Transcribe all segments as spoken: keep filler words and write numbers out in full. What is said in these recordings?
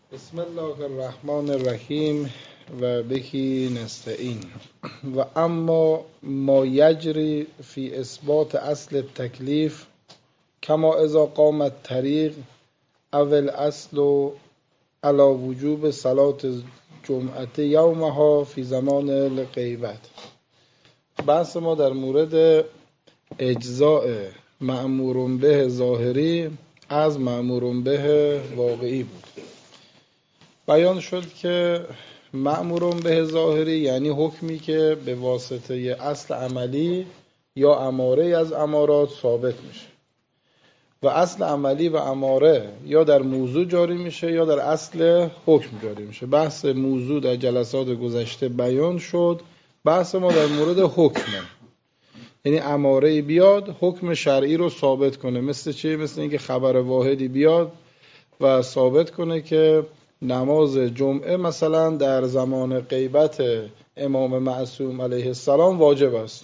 بسم الله الرحمن الرحیم و بهی نستعین. و اما ما یجری فی اثبات اصل تکلیف کما اذا قام الطریق اول اصل علی وجوب صلاة جمعه یومها فی زمان الغیبت. بحث ما در مورد اجزاء مأمور به ظاهری از مأمور به واقعی بود. بیان شد که مأمور به ظاهری یعنی حکمی که به واسطه اصل عملی یا اماره از امارات ثابت میشه و اصل عملی و اماره یا در موضوع جاری میشه یا در اصل حکم جاری میشه. بحث موضوع در جلسات گذشته بیان شد. بحث ما در مورد حکمه، یعنی اماره بیاد حکم شرعی رو ثابت کنه. مثل چی؟ مثل اینکه خبر واحدی بیاد و ثابت کنه که نماز جمعه مثلا در زمان غیبت امام معصوم علیه السلام واجب است،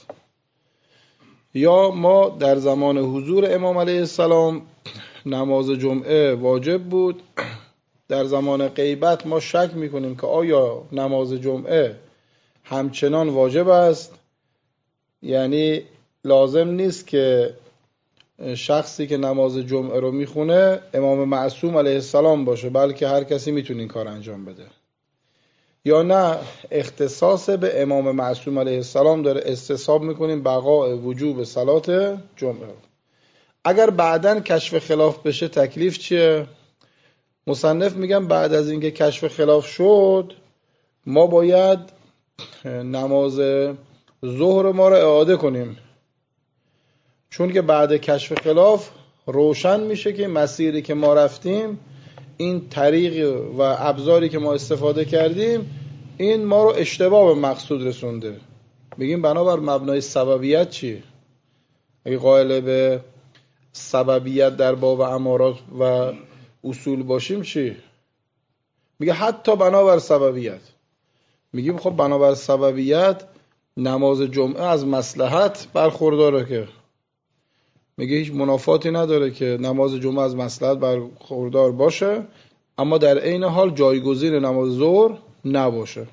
یا ما در زمان حضور امام علیه السلام نماز جمعه واجب بود، در زمان غیبت ما شک میکنیم که آیا نماز جمعه همچنان واجب است. یعنی لازم نیست که شخصی که نماز جمعه رو میخونه امام معصوم علیه السلام باشه، بلکه هر کسی میتونه این کار انجام بده. یا نه اختصاص به امام معصوم علیه السلام داره، استصحاب میکنیم بقاء وجوب صلات جمعه. اگر بعداً کشف خلاف بشه تکلیف چیه؟ مصنف میگم بعد از اینکه کشف خلاف شد ما باید نماز ظهر ما رو اعاده کنیم، چون که بعد کشف خلاف روشن میشه که مسیری که ما رفتیم، این طریق و ابزاری که ما استفاده کردیم، این ما رو اشتباه به مقصود رسونده. بگیم بنابر مبنای سببیت چی؟ اگه قائل به سببیت در باب امارات و اصول باشیم چی؟ میگه حتی بنابر سببیت. میگیم خب بنابر سببیت نماز جمعه از مصلحت برخورداره، که میگه هیچ منافاتی نداره که نماز جمعه از مصلحت برخوردار باشه، اما در عین حال جایگزین نماز ظهر نباشه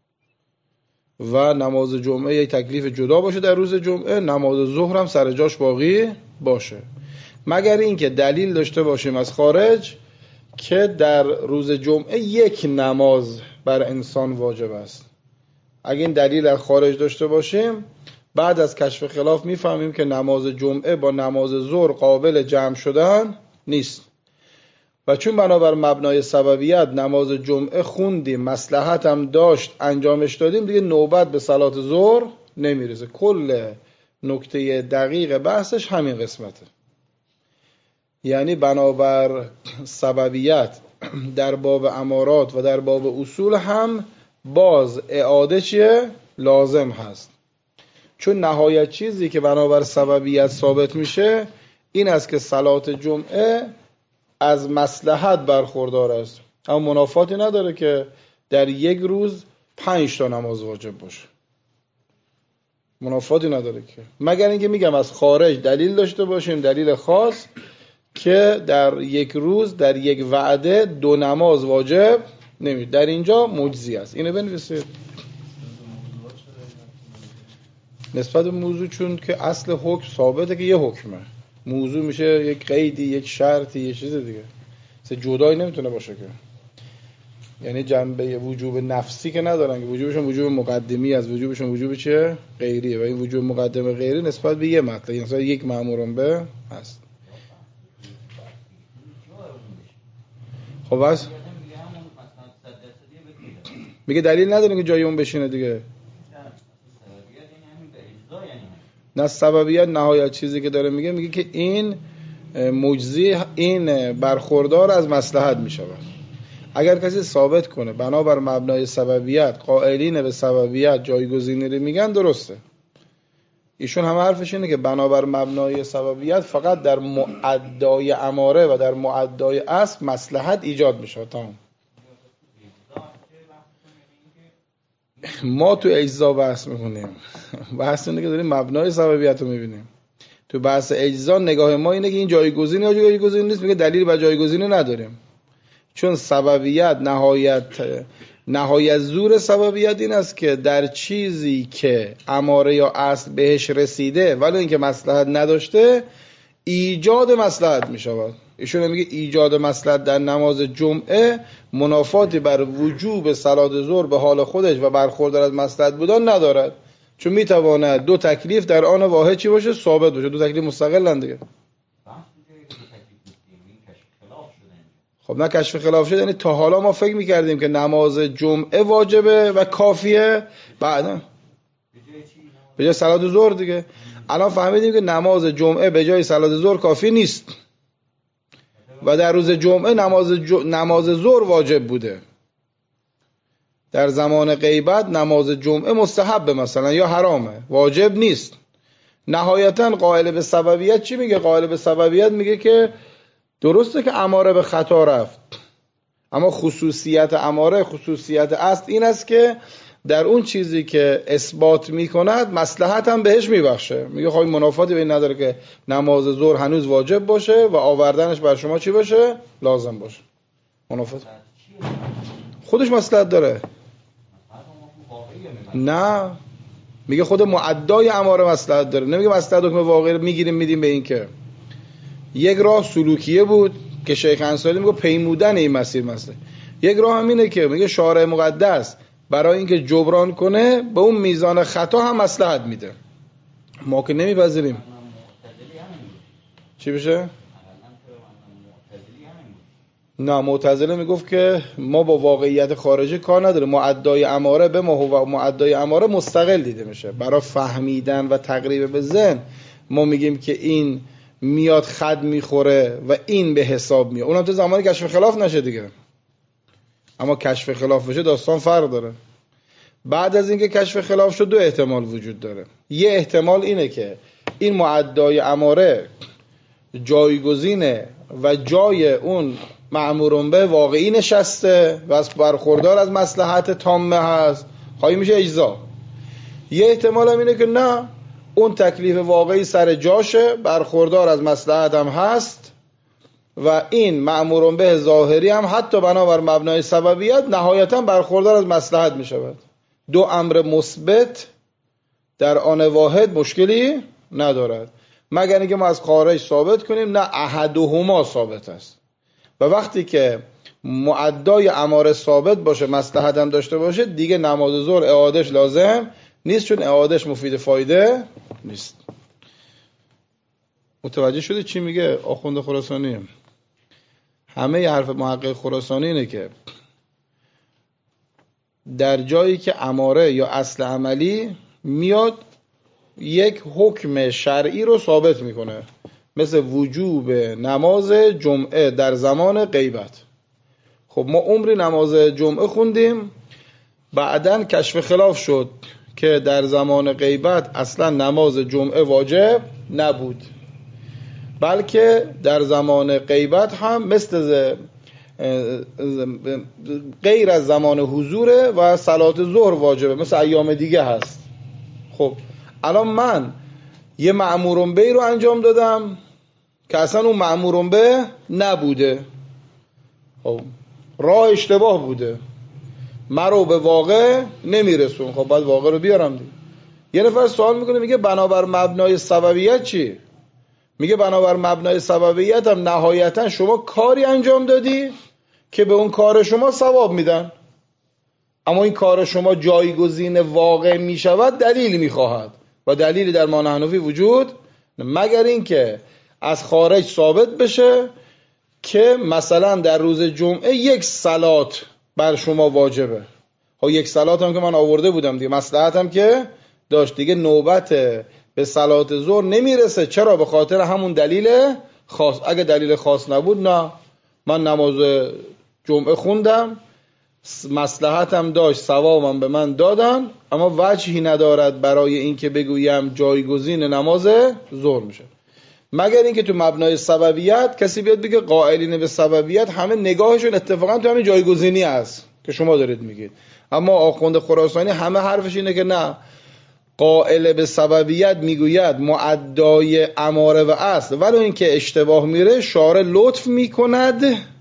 و نماز جمعه یک تکلیف جدا باشه در روز جمعه، نماز ظهر هم سر جاش باقی باشه، مگر اینکه دلیل داشته باشیم از خارج که در روز جمعه یک نماز بر انسان واجب است. اگه این دلیل از خارج داشته باشیم بعد از کشف خلاف میفهمیم که نماز جمعه با نماز ظهر قابل جمع شدن نیست، و چون بنابر مبنای سببیت نماز جمعه خوندیم، مصلحت هم داشت انجامش دادیم، دیگه نوبت به صلات ظهر نمیرسه. کل نکته دقیق بحثش همین قسمته. یعنی بنابر سببیت در باب امارات و در باب اصول هم باز اعاده چیه؟ لازم هست، چون نهایت چیزی که بنابر سببیت ثابت میشه این است که صلات جمعه از مصلحت برخوردار است، اما منافاتی نداره که در یک روز پنج تا نماز واجب باشه. منافاتی نداره که، مگر اینکه میگم از خارج دلیل داشته باشیم، دلیل خاص که در یک روز در یک وعده دو نماز واجب نمید. در اینجا مجزی است. اینو بنویسید نسبت به موضوع، چون که اصل حکم ثابته که یه حکمه، موضوع میشه یک قیدی، یک شرطی، یه چیز دیگه، سه جدایی نمیتونه باشه که. یعنی جنبه وجوب نفسی که ندارن، که وجوبشون وجوب مقدمی از وجوبشون وجوب چیه؟ غیریه، و این وجوب مقدم غیری نسبت به یه مطلب، یعنی نسبت یک مأمور به هست. خب بس میگه دلیل نداره که جای اون بشینه دیگه. نه سببیت نهایت چیزی که داره میگه، میگه که این مجزی، این برخوردار از مصلحت میشود. اگر کسی ثابت کنه بنابر مبنای سببیت، قائلین به سببیت جایگزینی رو میگن، درسته. ایشون هم حرفش اینه که بنابر مبنای سببیت فقط در معدای اماره و در معدای اصل مصلحت ایجاد میشه. تمام. ما تو اجزا بحث میکنیم، بحث اینه که داریم مبنای سببیت رو میبینیم. تو بحث اجزا نگاه ما اینه که این جایگزینی یا جایگزینی نیست، میگه دلیل بر جایگزینی نداریم، چون سببیت نهایت نهایت زور سببیت این است که در چیزی که اماره یا اصل بهش رسیده ولی اینکه مصلحت نداشته ایجاد مصلحت می شود. ایشون میگه ایجاد مصلحت در نماز جمعه منافاتی بر وجوب صلات ظهر به حال خودش و برخوردار از مصلحت بودن ندارد، چون میتواند دو تکلیف در آن واحد چی باشه؟ ثابت باشه. دو تکلیف مستقلن دیگه. خب نه کشف خلاف شد، یعنی تا حالا ما فکر میکردیم که نماز جمعه واجبه و کافیه، بعدا به جای صلات ظهر دیگه. الان فهمیدیم که نماز جمعه به جای صلات ظهر کافی نیست و در روز جمعه نماز ج... نماز ظهر واجب بوده. در زمان غیبت نماز جمعه مستحب مثلا یا حرامه، واجب نیست. نهایتا قائل به سببیت چی میگه؟ قائل به سببیت میگه که درسته که اماره به خطا رفت، اما خصوصیت اماره، خصوصیت اصل این است که در اون چیزی که اثبات میکند مصلحت هم بهش میبخشه. میگه خب منافاتی به این نداره که نماز ظهر هنوز واجب باشه و آوردنش بر شما چی باشه؟ لازم باشه. منافات خودش مصلحت داره. نه، میگه خود معدای اماره مصلحت داره. نمیگه مصلحت حکم واقعی میگیریم میدیم به این. که یک راه سلوکیه بود که شیخ انصاری میگه پیمودن این مسیر مسئله. یک راه هم اینه که میگه شارع مقدس برای اینکه جبران کنه به اون میزان خطا هم مصلحت میده. ما که نمیپذیریم. چی بشه؟ نه، معتزله میگفت که ما با واقعیت خارجی کار نداره، معدای اماره به ما و معدای اماره مستقل دیده میشه. برای فهمیدن و تقریب به ذهن ما میگیم که این میاد خد میخوره و این به حساب میاد. اونم تو زمانی کشف خلاف نشه دیگه. اما کشف خلاف بشه داستان فرق داره. بعد از اینکه کشف خلاف شد دو احتمال وجود داره. یه احتمال اینه که این معدای اماره جایگزینه و جای اون مأمورون به واقعی نشسته و از برخوردار از مصلحت تامه هست، خواهی میشه اجزا. یه احتمال هم اینه که نه، اون تکلیف واقعی سر جاشه، برخوردار از مصلحت هم هست و این مأمورون به ظاهری هم حتی بنابر مبنای سببیت نهایتا برخوردار از مصلحت می شود. دو امر مثبت در آن واحد مشکلی ندارد، مگر اینکه ما از خارج ثابت کنیم نه احدهما ثابت است. و وقتی که معدای اماره ثابت باشه، مصلحت هم داشته باشه، دیگه نماز ظهر اعادهش لازم نیست، چون اعادهش مفید فایده نیست. متوجه شده چی میگه آخوند خراسانی؟ همه ی حرف محقق خراسانی اینه که در جایی که اماره یا اصل عملی میاد یک حکم شرعی رو ثابت میکنه، مثل وجوب نماز جمعه در زمان غیبت. خب ما عمری نماز جمعه خوندیم، بعدن کشف خلاف شد که در زمان غیبت اصلا نماز جمعه واجب نبود، بلکه در زمان غیبت هم مثل غیر از زمان حضوره و صلات ظهر واجبه، مثل ایام دیگه هست. خب الان من یه مأمورون به رو انجام دادم که اصلا اون مأمورون به نبوده، خب راه اشتباه بوده، مرو به واقع نمیرسون. خب باید واقع رو بیارم دیگه. یه نفر سوال میکنه میگه بنابر مبنای سببیت چی؟ میگه بنابر مبنای سببیت هم نهایتا شما کاری انجام دادی که به اون کار شما ثواب میدن، اما این کار شما جایگزین واقع میشود دلیل میخواهد و دلیلی در مانع حنفی وجود مگر این که از خارج ثابت بشه که مثلا در روز جمعه یک صلات بر شما واجبه. ها یک صلات هم که من آورده بودم دیگه، مصلحت هم که داشت دیگه، نوبت به صلات ظهر نمیرسه. چرا؟ به خاطر همون دلیل خاص. اگه دلیل خاص نبود نه، من نماز جمعه خوندم، مصلحتم داشت، ثوابم به من دادن، اما وجهی ندارد برای اینکه بگویم جایگزین نماز ظهر میشه. مگر اینکه تو مبنای سببیت کسی بیاد بگه قائلین به سببیت همه نگاهشون اتفاقا تو همین جایگزینی است که شما دارید میگید. اما آخوند خراسانی همه حرفش اینه که نه، قائل به سببیت میگوید معدای اماره و اصل، ولو اینکه اشتباه میره شارع لطف میکند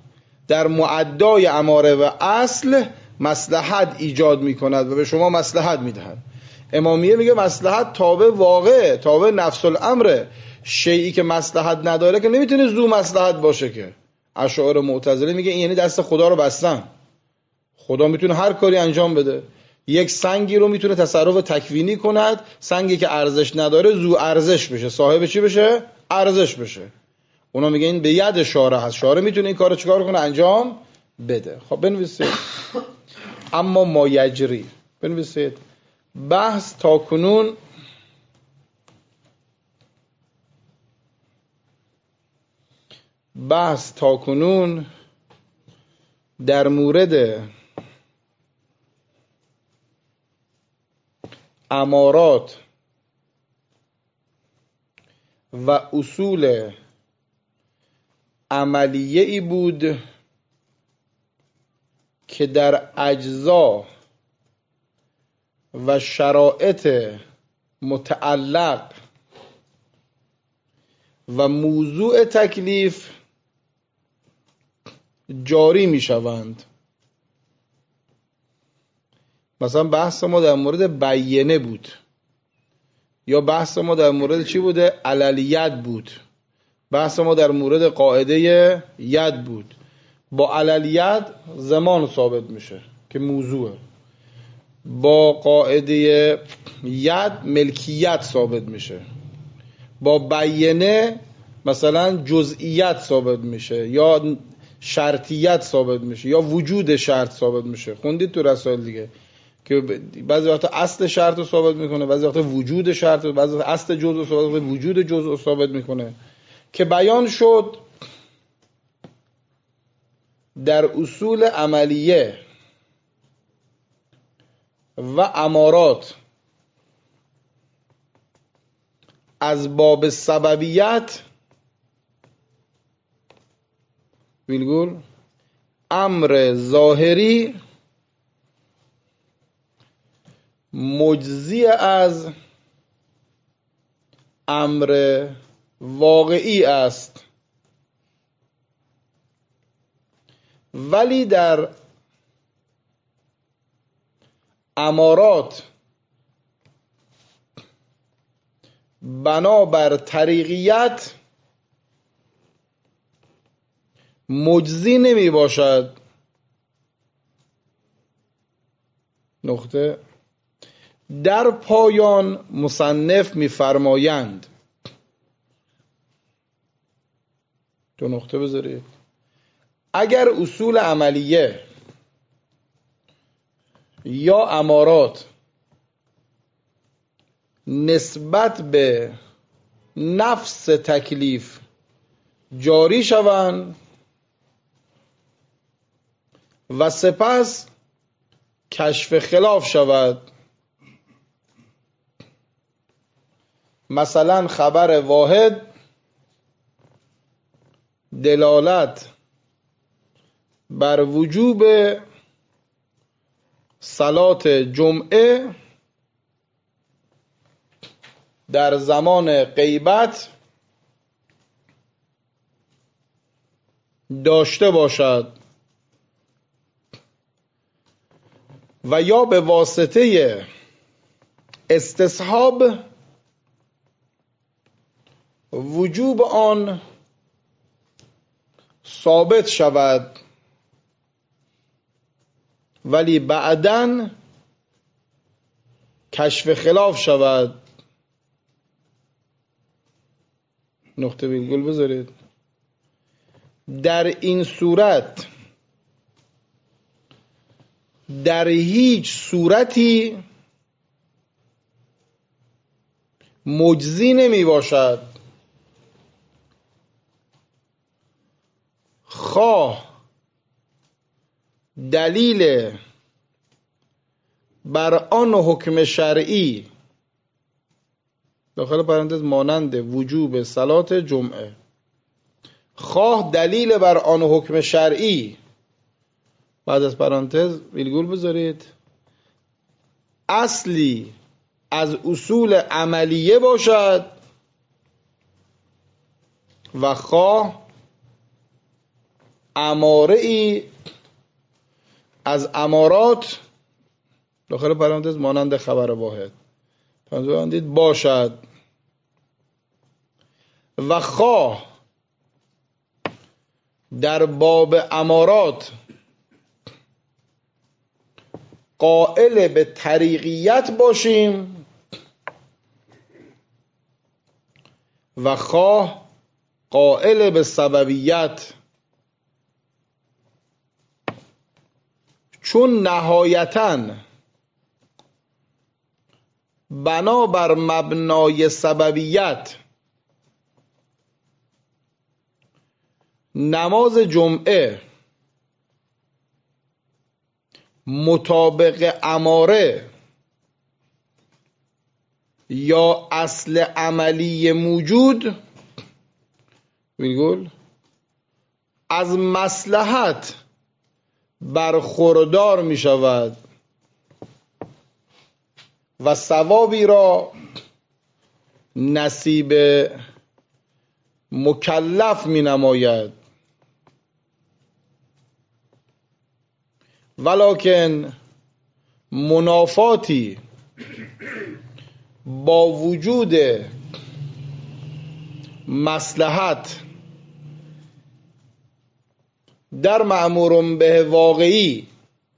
در معدای اماره و اصل مصلحت ایجاد میکند و به شما مصلحت میدهد. امامیه میگه مصلحت تابع واقع، تابع نفس الامره. شیئی که مصلحت نداره که نمیتونه ذو مصلحت باشه. که اشاعره معتزله میگه این یعنی دست خدا رو بستن. خدا میتونه هر کاری انجام بده. یک سنگی رو میتونه تصرف تکوینی کند، سنگی که ارزش نداره ذو ارزش بشه، صاحب چی بشه؟ ارزش بشه. اونا میگه این به ید شارع هست، شارع میتونه این کارو چیکار کنه؟ انجام بده. خب بنویسید اما ما یجری، بنویسید بحث تا کنون بحث تا کنون در مورد امارات و اصول عملیه ای بود که در اجزا و شرایط متعلق و موضوع تکلیف جاری می شوند. مثلا بحث ما در مورد بیینه بود، یا بحث ما در مورد چی بوده؟ عللیت بود. بحث ما در مورد قاعده ید بود. با عللیت زمان ثابت میشه که موضوعه، با قاعده ید ملکیت ثابت میشه، با بیینه مثلا جزئیت ثابت میشه، یا شرطیت ثابت میشه، یا وجود شرط ثابت میشه. خوندید تو رسائل دیگه که بعضی وقتا اصل شرط رو ثابت میکنه، بعضی وقتا وجود شرط رو، بعضی وقتا اصل جزء رو ثابت میکنه، وجود جزء رو ثابت میکنه. که بیان شد در اصول عملیه و امارات از باب سببیت ویلگول امر ظاهری مجزی از امر واقعی است، ولی در امارات بنابر طریقیت مجزی نمی باشد. نقطه. در پایان مصنف می فرمایند، دو نقطه بذارید، اگر اصول عملیه یا امارات نسبت به نفس تکلیف جاری شوند و سپس کشف خلاف شود، مثلا خبر واحد دلالت بر وجوب صلات جمعه در زمان غیبت داشته باشد و یا به واسطه استصحاب وجوب آن ثابت شود، ولی بعداً کشف خلاف شود. نقطه ویرگول بذارید. در این صورت در هیچ صورتی مجزی نمی باشد، خواه دلیل بر آن حکم شرعی داخل پرانتز مانند وجوب صلات جمعه، خواه دلیل بر آن حکم شرعی بعد از پرانتز ویرگول بذارید اصلی از اصول عملیه باشد و خواه اماره ای از امارات داخل پرانتز مانند خبر واحد بندید باشد و خواه در باب امارات قائل به طریقیت باشیم و خواه قائل به سببیت، چون نهایتاً بنابر مبنای سببیت نماز جمعه مطابق اماره یا اصل عملی موجود میگول از مصلحت برخوردار می شود و ثوابی را نصیب مکلف می نماید، ولکن منافاتی با وجود مصلحت در مأمور به واقعی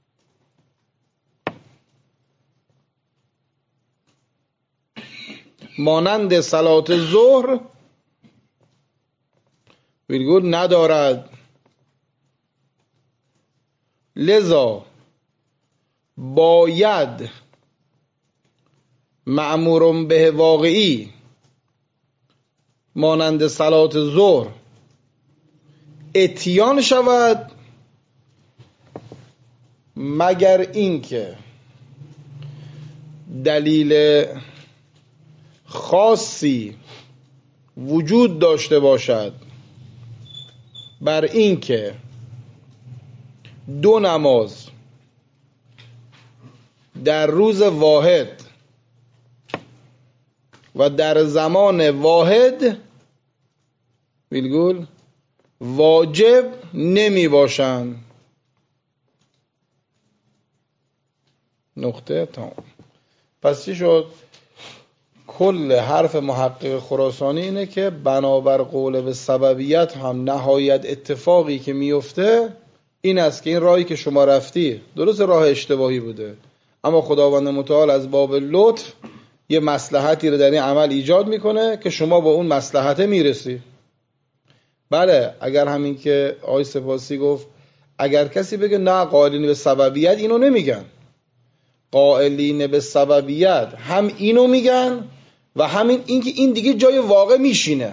مانند صلات ظهر ویرگول ندارد، لذا باید مأمور به واقعی مانند صلات ظهر اتیان شود، مگر اینکه دلیل خاصی وجود داشته باشد بر اینکه دو نماز در روز واحد و در زمان واحد ویلگول واجب نمی باشند. نقطه تمام. پس چی شد؟ کل حرف محقق خراسانی اینه که بنابر قول به سببیت هم نهایت اتفاقی که میفته این است که این راهی که شما رفتی درست راه اشتباهی بوده، اما خداوند متعال از باب لطف یه مصلحتی رو در این عمل ایجاد میکنه که شما با اون مصلحت میرسی. بله، اگر همین که آقای سپاسی گفت اگر کسی بگه نه قائلین به سببیت، اینو نمیگن. قائلین به سببیت هم اینو میگن و همین این که این دیگه جای واقع میشینه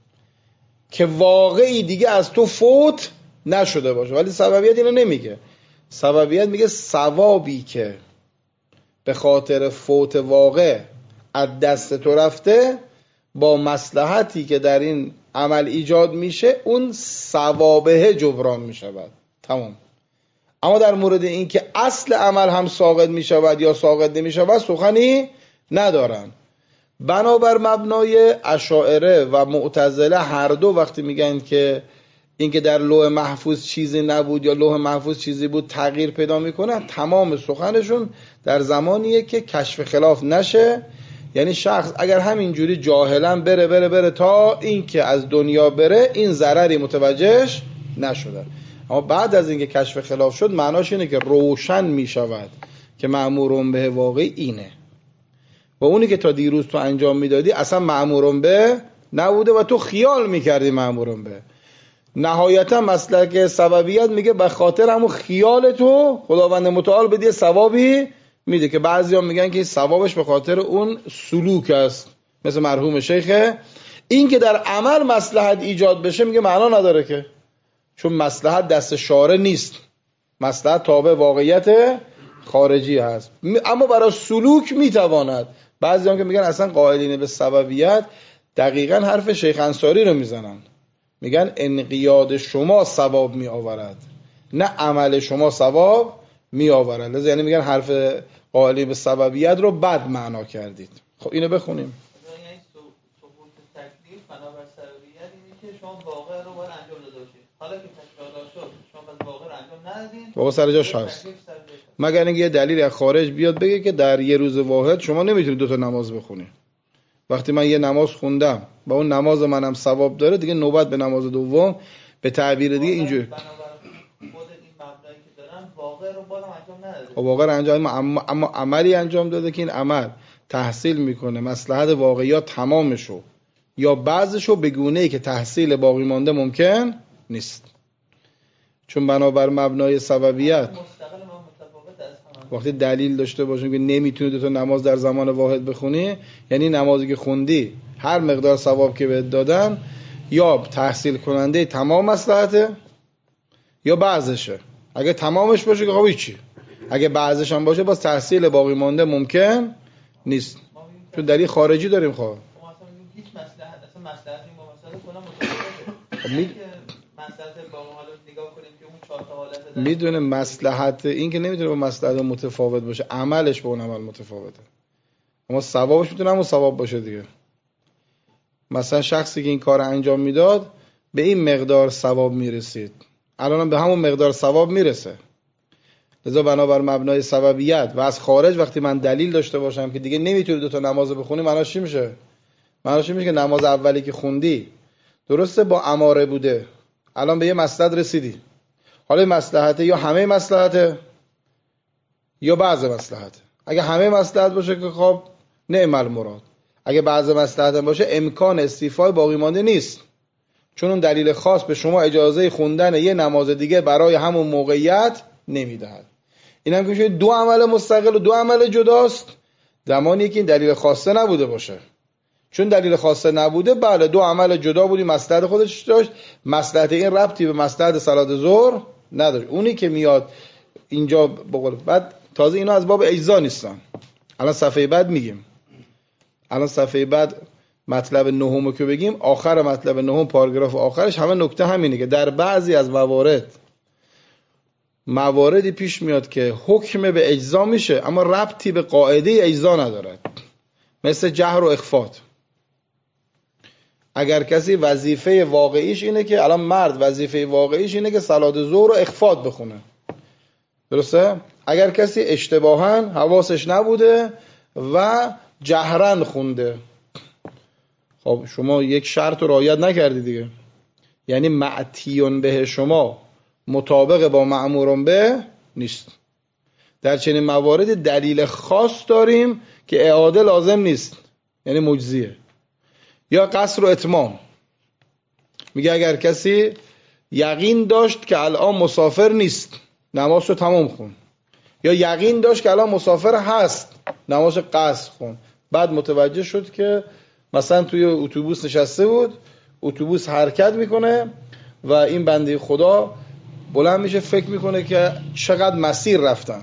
که واقعی دیگه از تو فوت نشده باشه، ولی سببیت اینو نمیگه. سببیت میگه ثوابی که به خاطر فوت واقع از دست تو رفته با مصلحتی که در این عمل ایجاد میشه اون ثوابه جبران میشود. تمام. اما در مورد این که اصل عمل هم ساقط میشود یا ساقط نمیشود سخنی ندارن. بنابر مبنای اشاعره و معتزله هر دو وقتی میگن که این که در لوح محفوظ چیزی نبود یا لوح محفوظ چیزی بود تغییر پیدا میکنه، تمام سخنشون در زمانیه که کشف خلاف نشه. یعنی شخص اگر همینجوری جاهلا بره بره بره تا این که از دنیا بره این ضرری متوجهش نشده، اما بعد از اینکه کشف خلاف شد معناش اینه که روشن میشود که مأمورون به واقعی اینه و اونی که تا دیروز تو انجام میدادی اصلا مأمورون به نبوده و تو خیال میکردی مأمورون به. نهایتا مسلک سببیت میگه به خاطر همون خیال تو خداوند متعال بدیه ثوابی میده، که بعضی هم میگن که ثوابش به خاطر اون سلوک است، مثل مرحوم شیخ. این که در عمل مصلحت ایجاد بشه میگه معنا نداره، که چون مصلحت دست شارع نیست، مصلحت تابع واقعیت خارجی هست، اما برای سلوک میتواند. بعضی هم که میگن اصلا قائلین به سببیت دقیقا حرف شیخ انصاری رو میزنن، میگن انقیاد شما ثواب می آورد نه عمل شما ثواب می آورد. لذا یعنی میگن حرف قائلی به سببیت رو بد معنا کردید. خب اینو بخونیم. یعنی ثبوت تکلیف بنابر سببیت اینه که شما واقع رو باید انجام داده باشید. حالا که تکرار شد واقعا سر جاش هست، مگر اینکه یه دلیل از خارج بیاد بگه که در یه روز واحد شما نمیتونید دو تا نماز بخونی. وقتی من یه نماز خوندم و اون نماز منم ثواب داره، دیگه نوبت به نماز دوم به تعبیر دیگه اینجوری واقع رو بازم انجام نداده. واقع رو انجام اما, اما عملی انجام داده که این عمل تحصیل میکنه مصلحت واقعیات تمامشو یا بعضشو به گونه‌ای که تحصیل باقی مانده ممکن نیست. چون بنابر مبنای سببیت وقتی دلیل داشته باشیم که نمیتونی دو تا نماز در زمان واحد بخونی، یعنی نمازی که خوندی هر مقدار ثواب که بهت دادن یا تحصیل کننده تمام مصلحته یا بعضشه. اگه تمامش باشه که خب هیچی، اگه بعضش هم باشه باز تحصیل باقی مانده ممکن نیست، چون دلیل خارجی داریم. خب ما اصلا هیچ مصلحت اصلا مصلحت این با مصلحت کنم متفاوته. می... مصلحت با حالا نگاه کنیم که اون چهار تا حالت میدونه مصلحت این که نمیتونه با مصلحت متفاوت باشه، عملش با اون عمل متفاوته. اما ثوابش میتونه همون ثواب باشه دیگه. مثلا شخصی که این کار انجام میداد به این مقدار ثواب میرسید، الان هم به همون مقدار ثواب میرسه. لذا بنابر مبنای سببیت و از خارج وقتی من دلیل داشته باشم که دیگه نمیتونی دو تا نماز بخونی، معناش چی میشه؟ معناش میشه که نماز اولی که خوندی درسته با اماره بوده، الان به یه مصلحت رسیدی، حالا مصلحته یا همه مصلحته یا بعض مصلحته. اگه همه مصلحت باشه که خب نعم المراد، اگه بعض مصلحت باشه امکان استیفای باقی مانده نیست، چون اون دلیل خاص به شما اجازه خوندن یه نماز دیگه برای همون موقعیت نمیدهد. این هم که دو عمل مستقل و دو عمل جداست زمانی که این دلیل خاصه نبوده باشه. چون دلیل خاصه نبوده، بله دو عمل جدا بودی، مصلحت خودش داشت، مصلحت این ربطی به مصلحت صلات ظهر نداره. اونی که میاد اینجا بقول بعد تازه اینا از باب اجزا نیستن. الان صفحه بعد میگیم، الان صفحه بعد مطلب نهم که بگیم، آخر مطلب نهم پاراگراف آخرش همه نکته همینه که در بعضی از موارد مواردی پیش میاد که حکم به اجزا میشه اما ربطی به قاعده اجزا ندارد، مثل جهر و اخفات. اگر کسی وظیفه واقعیش اینه که الان مرد وظیفه واقعیش اینه که صلات ظهر رو اخفات بخونه، درسته؟ اگر کسی اشتباهاً حواسش نبوده و جهرن خونده، خب شما یک شرط رو رعایت نکردی دیگه، یعنی معتیون به شما مطابق با مأمورون به نیست. در چنین موارد دلیل خاص داریم که اعاده لازم نیست، یعنی مجزیه. یا قصر و اتمام، میگه اگر کسی یقین داشت که الان مسافر نیست نماز رو تمام خون، یا یقین داشت که الان مسافر هست نماز قصر خون، بعد متوجه شد که مثلا توی اتوبوس نشسته بود، اتوبوس حرکت میکنه و این بنده خدا بلند میشه فکر میکنه که چقدر مسیر رفتن.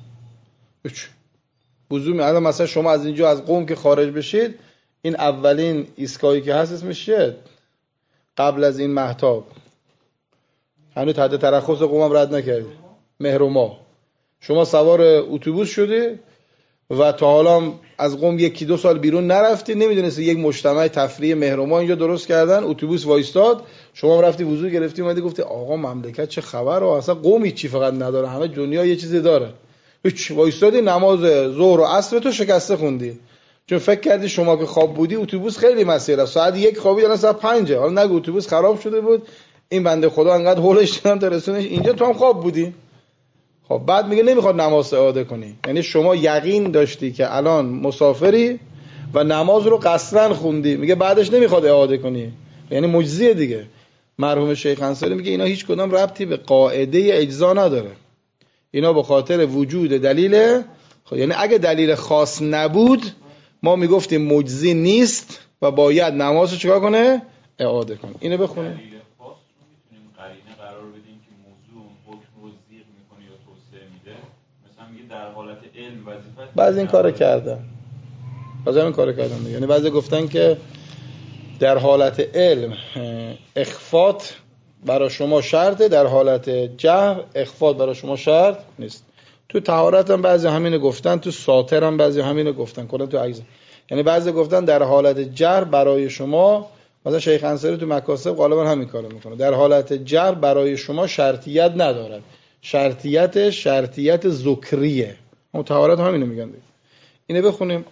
وضو می الان مثلا شما از اینجا از قم که خارج بشید، این اولین ایستگاهی که هست اسمش چیه؟ قبل از این مهتاب، هنوز تحت ترخص قم هم رد نکردی، مهرما. شما سوار اتوبوس شدی و تا حالا از قم یکی دو سال بیرون نرفتی، نمیدونستی یک مجتمع تفریحی مهرما اینجا درست کردن، اتوبوس وایستاد، شما رفتی وضو گرفتی اومدی گفتی آقا مملکت چه خبر، و اصلا قم چی فقط نداره، همه دنیا یه چیزی داره. هیچ، وایستادی نماز ظهر و عصر تو شکسته خوندی، چون فکر کردی شما که خواب بودی اتوبوس خیلی مسیر است، ساعت یک خوابید الان ساعت پنجه، حالا نگو اتوبوس خراب شده بود، این بنده خدا انقدر هولش دادن تا رسونش اینجا، تو هم خواب بودی. خب بعد میگه نمیخواد نماز اعاده کنی، یعنی شما یقین داشتی که الان مسافری و نماز رو قصرن خوندی، میگه بعدش نمیخواد اعاده کنی، یعنی مجزیه دیگه. مرحوم شیخ انصاری میگه اینا هیچ کدام ربطی به قاعده اجزا نداره، اینا به خاطر وجود دلیل خب، یعنی اگه دلیل خاص نبود ما میگفتیم مجزی نیست و باید نماز رو چیکار کنه؟ اعاده کنه. اینو بخونه. دلیل خاص رو میتونیم قرینه قرار بدیم که موضوع حکم رو زیغ میکنه یا توسعه میده، مثلا میگه در حالت علم وظیفت، بعضی این کارو کردن، بعضی این کارو کردن، یعنی بعضی گفتن که در حالت علم اخفات برای شما شرطه، در حالت جهر اخفات برای شما شرط نیست. تو طهارت هم بعضی همینو گفتن، تو ساتر هم بعضی همینو گفتن، کلا تو اجزا، یعنی بعضی گفتن در حالت جهر برای شما، مثلا شیخ انصاری تو مکاسب غالبا همین کارو میکنه، در حالت جهر برای شما شرطیت ندارد، شرطیت شرطیت ذکریه. طهارت همینو میگن دیگه. اینو بخونیم.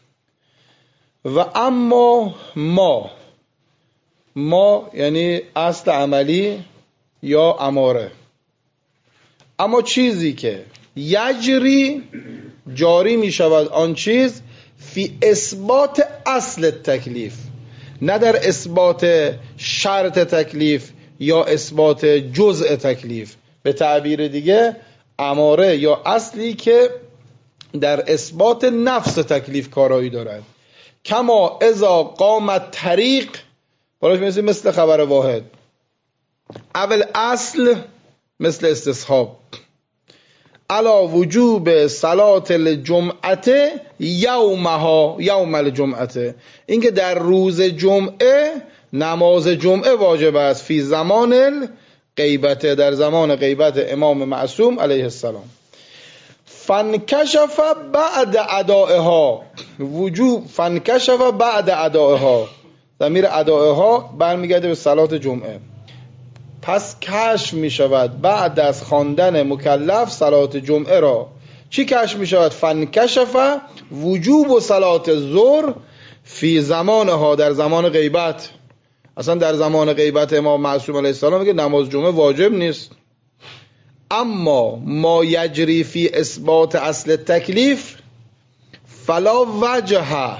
و اما ما، ما یعنی اصل عملی یا اماره. اما چیزی که یجری جاری می شود آن چیز فی اثبات اصل تکلیف، نه در اثبات شرط تکلیف یا اثبات جزء تکلیف. به تعبیر دیگه اماره یا اصلی که در اثبات نفس تکلیف کارایی دارد. کما اذا قامت طریق، بالاش مثل مثل خبر واحد. اول اصل مثل استصحاب. علا وجوب صلات الجمعه یومها یوم الجمعه، اینکه در روز جمعه نماز جمعه واجب است. فی زمان الغیبت، در زمان غیبت امام معصوم علیه السلام. فانکشف بعد ادائها وجوب، فانکشف بعد ادائها، ضمیر ادائها برمیگرده به صلات جمعه. پس کشف می شود بعد از خواندن مکلف صلات جمعه را. چی کشف می شود؟ فانکشف وجوب و صلات ظهر فی زمانها، در زمان غیبت. اصلا در زمان غیبت امام معصوم علیه السلام میگه نماز جمعه واجب نیست. اما ما یجری فی اثبات اصل تکلیف فلا وجه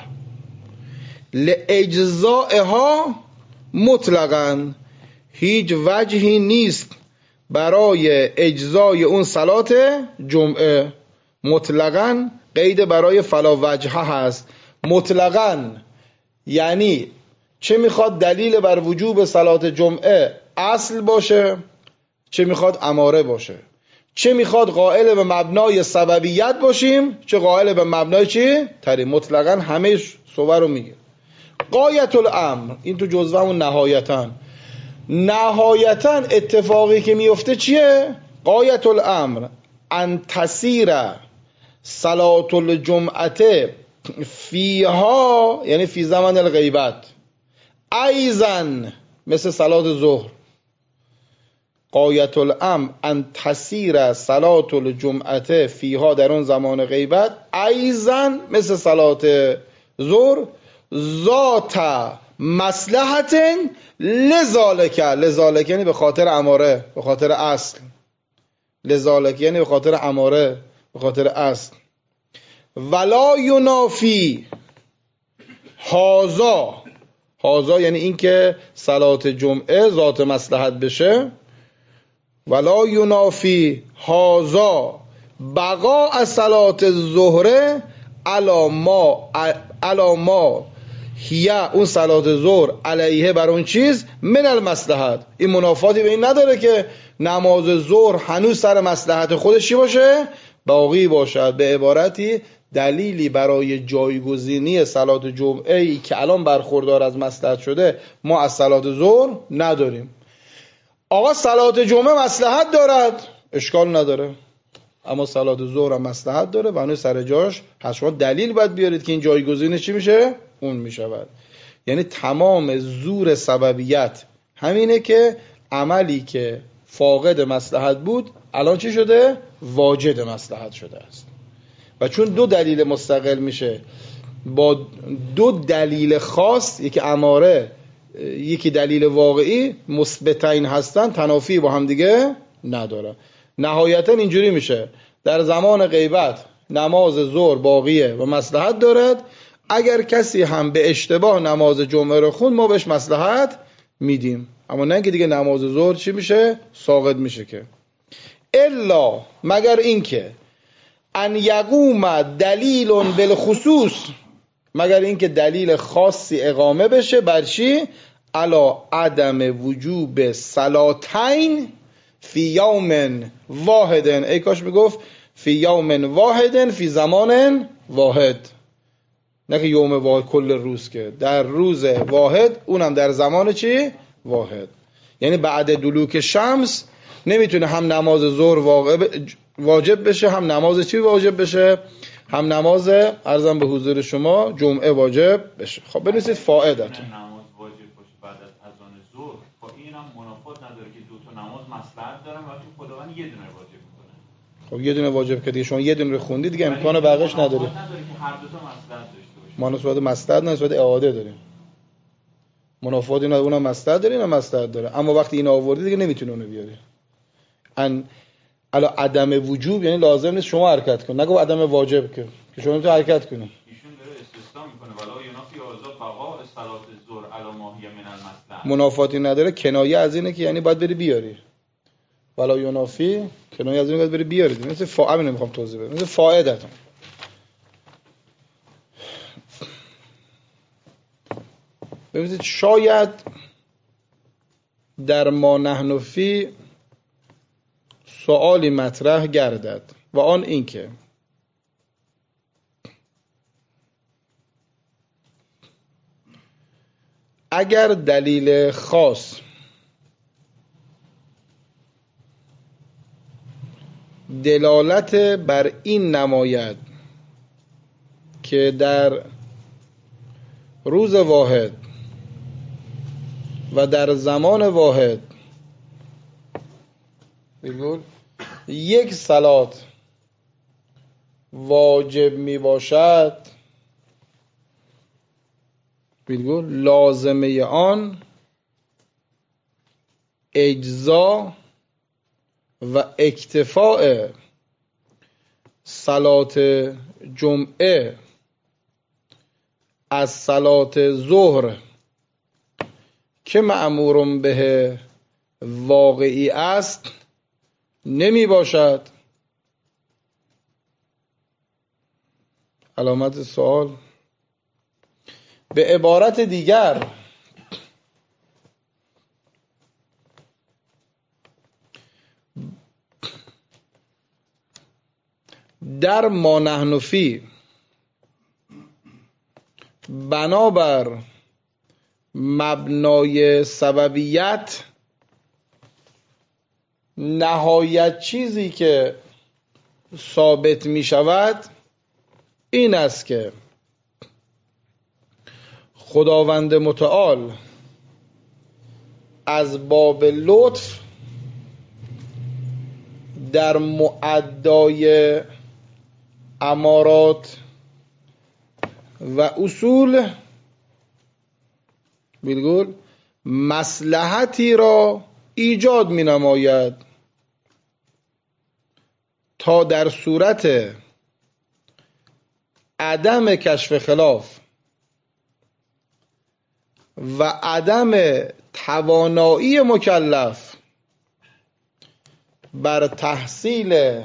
لاجزائها مطلقاً، هیچ وجهی نیست برای اجزای اون صلات جمعه. مطلقاً قید برای فلا وجه هست. مطلقاً یعنی چه میخواد دلیل بر وجوب صلات جمعه اصل باشه، چه میخواد اماره باشه، چه میخواد قائل به مبنای سببیت باشیم، چه قائل به مبنای چی؟ تری. مطلقاً همه صور رو میگه. غایت الامر، این تو جزوه همون نهایتاً. نهایتاً اتفاقی که میفته چیه؟ غایت الامر ان تسیر صلات الجمعه فیها، یعنی فی زمان الغیبت، ایزن مثل صلات ظهر. غایت الامر ان تسیر صلات الجمعه فیها، در اون زمان غیبت، ایزن مثل صلات ظهر، ذات مصلحت لذالک. لذالک یعنی به خاطر اماره، به خاطر اصل. لذالک یعنی به خاطر اماره، به خاطر اصل. ولا ینافی هازا، هازا یعنی این که صلات جمعه ذات مصلحت بشه. ولا ینافی هازا بقاء صلات الظهر علی ما علی ما هی، اون صلات ظهر علیه بر اون چیز من المصلحت. این منافاتی به این نداره که نماز ظهر هنوز سر مصلحت خودش چی باشه؟ باقی باشد. به عبارتی دلیلی برای جایگزینی صلات جمعه ای که الان برخوردار از مصلحت شده ما از صلات ظهر نداریم. آقا صلات جمعه مصلحت دارد، اشکال نداره، اما صلات ظهر هم مصلحت داره و هنوز سر جاش هست. شما دلیل باید بیارید که این جایگزینش چی میشه؟ اون میشود. یعنی تمام زور سببیت همینه که عملی که فاقد مصلحت بود الان چی شده؟ واجد مصلحت شده است. و چون دو دلیل مستقل میشه با دو دلیل خاص، یکی اماره یکی دلیل واقعی، مثبتین هستن، تنافی با هم دیگه نداره. نهایتا اینجوری میشه در زمان غیبت نماز ظهر باقیه و مصلحت دارد. اگر کسی هم به اشتباه نماز جمعه رو خوند ما بهش مصلحت میدیم، اما نه که دیگه نماز ظهر چی میشه؟ ساقط میشه. که الا مگر اینکه ان یقوم دلیل بالخصوص، مگر اینکه دلیل خاصی اقامه بشه بر چی؟ علا عدم وجوب صلاتین فی یوم واحدن. ای کاش میگفت فی یوم واحدن فی زمان واحد، نه که یوم واحد کل روز، که در روز واحد اونم در زمان چی؟ واحد. یعنی بعد دلوک شمس نمیتونه هم نماز ظهر واجب بشه، هم نماز چی واجب بشه؟ هم نماز عرضم به حضور شما جمعه واجب بشه. خب بنویسید فائدتون. نماز واجب باشه بعد از اذان ظهر، خب اینم منافات نداره که دو تا نماز مصلحت دارن و تو خداوند یه دونه واجب خب یه دونه واجب که دیگه شما یه دونه رو خوندی دیگه امکان بقیش نداری. ما نسبت مصلحت نه نسبت اعاده داریم. منافات اینا اونم مصلحت داره، اینم مصلحت داره، اما وقتی اینا آوردی دیگه نمیتونه اونو بیاری. ان الا عدم وجوب یعنی لازم نیست شما حرکت کنی، نگو عدم واجب که که شما تو حرکت کنی. ایشون داره استثناء میکنه ولا ینافی آزاد بقاء صلات الظهر علی ما هی من المصلحه. منافاتی نداره، کنایه از اینه که یعنی باید بری بیاری. ولا ینافی کنایه از اینه باید بری بیاری. مثل فاعل نمیخوام توضیح بدم. مثل فائدت. ببینید شاید در ما نحن فی سوالی مطرح گردد و آن این که اگر دلیل خاص دلالت بر این نماید که در روز واحد و در زمان واحد بگول یک صلات واجب می باشد، بگول لازمه آن اجزا و اکتفاء صلات جمعه از صلات ظهر که مأمور به واقعی است نمی باشد. علامت سوال. به عبارت دیگر در ما نحن فی بنابر مبنای سببیت نهایت چیزی که ثابت می شود این است که خداوند متعال از باب لطف در معدای امارات و اصول بگول مصلحتی را ایجاد می نماید تا در صورت عدم کشف خلاف و عدم توانایی مکلف بر تحصیل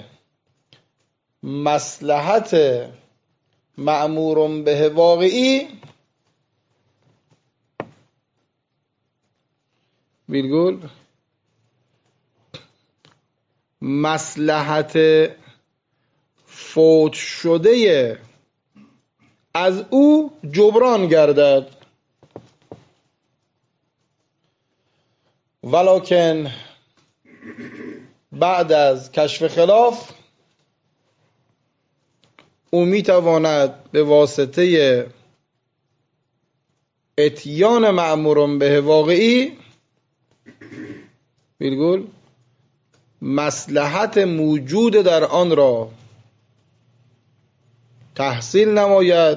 مصلحت مأمور به واقعی بگول مصلحت فوت شده از او جبران گردد، ولکن بعد از کشف خلاف او میتواند به واسطه اتیان مأمور به واقعی بگول مصلحت موجود در آن را تحصیل نماید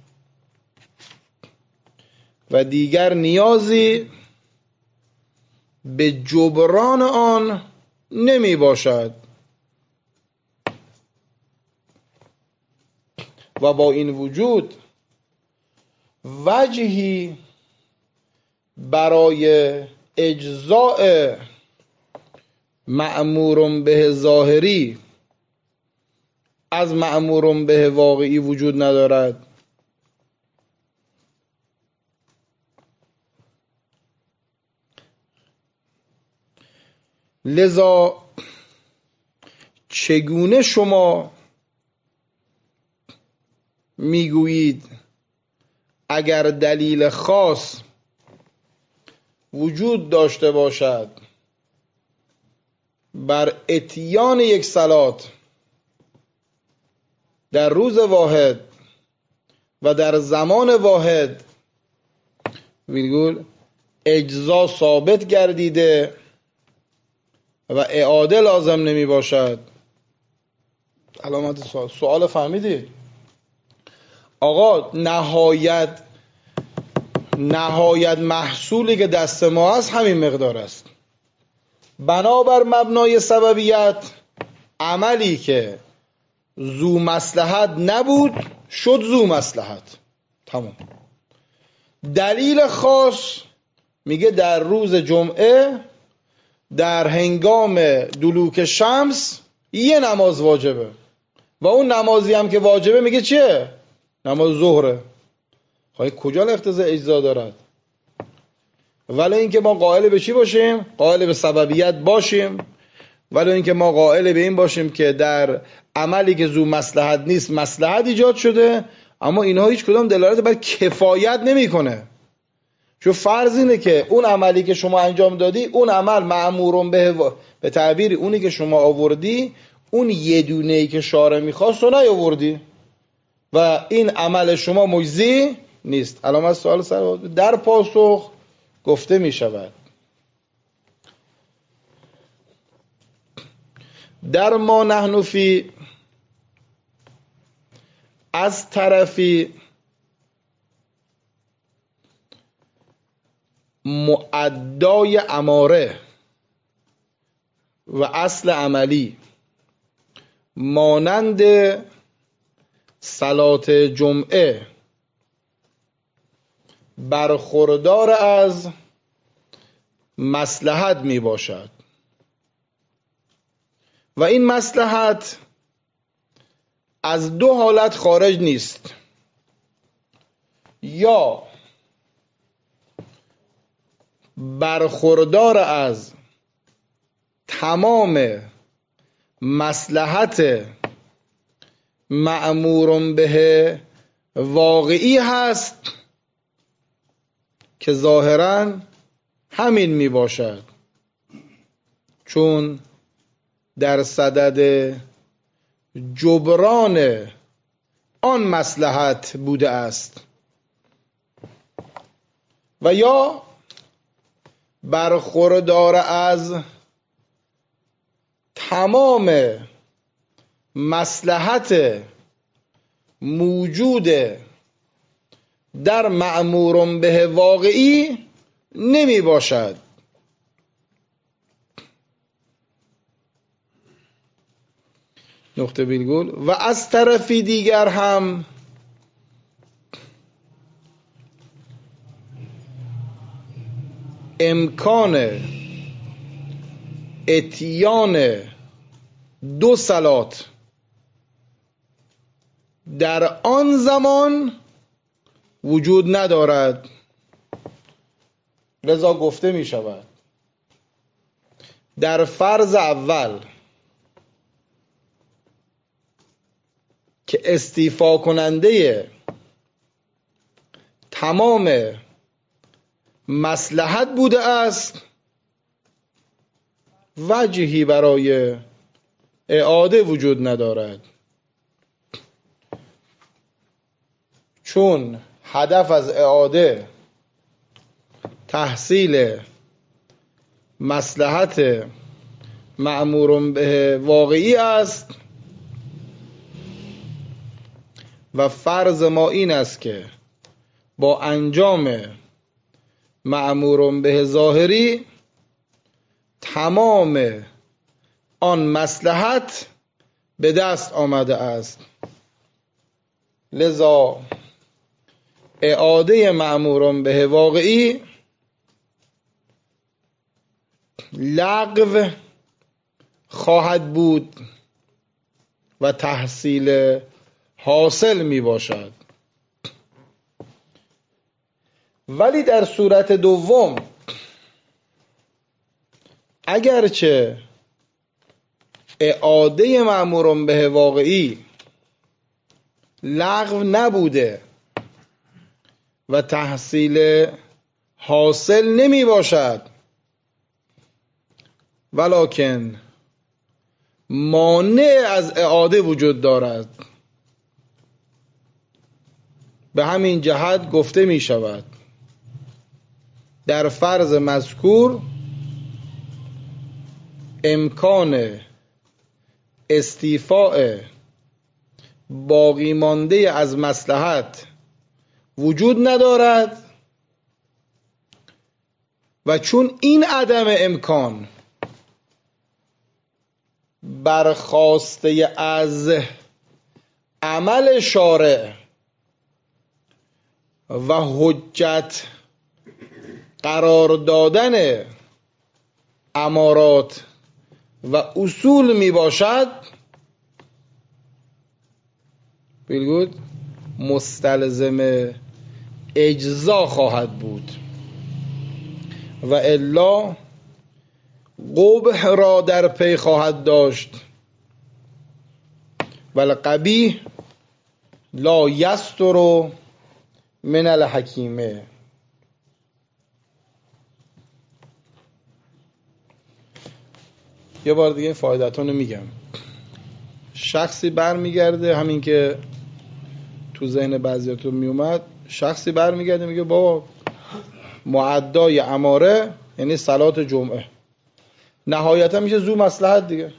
و دیگر نیازی به جبران آن نمی باشد و با این وجود وجهی برای اجزاء مأمور به ظاهری از مأمور به واقعی وجود ندارد. لذا چگونه شما میگویید اگر دلیل خاص وجود داشته باشد بر اتیان یک صلات در روز واحد و در زمان واحد بگول اجزا ثابت گردیده و اعاده لازم نمی باشد، علامت سوال. سوال فهمیدید؟ آقا نهایت نهایت محصولی که دست ما هست همین مقدار است. بنابر مبنای سببیت عملی که ذو مصلحت نبود شد ذو مصلحت. تمام. دلیل خاص میگه در روز جمعه در هنگام دلوک شمس یه نماز واجبه و اون نمازی هم که واجبه میگه چیه؟ نماز ظهره. خواهی کجا اقتضای اجزا دارد؟ ولی اینکه ما قائل به چی باشیم؟ قائل به سببیت باشیم، ولی اینکه ما قائل به این باشیم که در عملی که ذو مصلحت نیست مصلحت ایجاد شده، اما اینها هیچ کدام دلالت بر کفایت نمیکنه. چون فرض اینه که اون عملی که شما انجام دادی، اون عمل مأمورون به و... به تعبیر اونی که شما آوردی، اون یه دونه‌ای که شارع میخواست و نیاوردی و این عمل شما مجزی نیست. علامت سوال سر در پاسخ گفته می شود در ما نحن فی از طرفی معدای اماره و اصل عملی مانند صلات جمعه برخوردار از مصلحت می باشد و این مصلحت از دو حالت خارج نیست: یا برخوردار از تمام مصلحت مأمور به واقعی هست که ظاهراً همین می باشد، چون در صدد جبران آن مصلحت بوده است، و یا برخوردار از تمام مصلحت موجود در مأمور به واقعی نمی باشد. نقطه ویرگول. و از طرفی دیگر هم امکان اتیان دو صلات در آن زمان وجود ندارد، لذا گفته می شود در فرض اول که استیفا کننده تمام مصلحت بوده است، وجهی برای اعاده وجود ندارد، چون هدف از اعاده تحصیل مصلحت مأمور به واقعی است و فرض ما این است که با انجام مأمور به ظاهری تمام آن مصلحت به دست آمده است، لذا اعاده مأمور به واقعی لغو خواهد بود و تحصیل حاصل می باشد. ولی در صورت دوم اگرچه اعاده مأمور به واقعی لغو نبوده و تحصیل حاصل نمی باشد، ولکن مانع از اعاده وجود دارد، به همین جهت گفته می شود در فرض مذکور امکان استیفاء باقی مانده از مصلحت وجود ندارد و چون این عدم امکان برخاسته از عمل شارع و حجت قرار دادن امارات و اصول می باشد، بگید مستلزم اجزا خواهد بود و الا قبح را در پی خواهد داشت والقبیح لا یستر من الحکیمه. یه بار دیگه این فایدتون رو میگم. شخصی برمیگرده، همین که تو ذهن بعضیاتون میومد، شخصی برمیگرده میگه بابا معدای اماره یعنی صلات جمعه، نهایتا میشه زو مصلحت دیگه.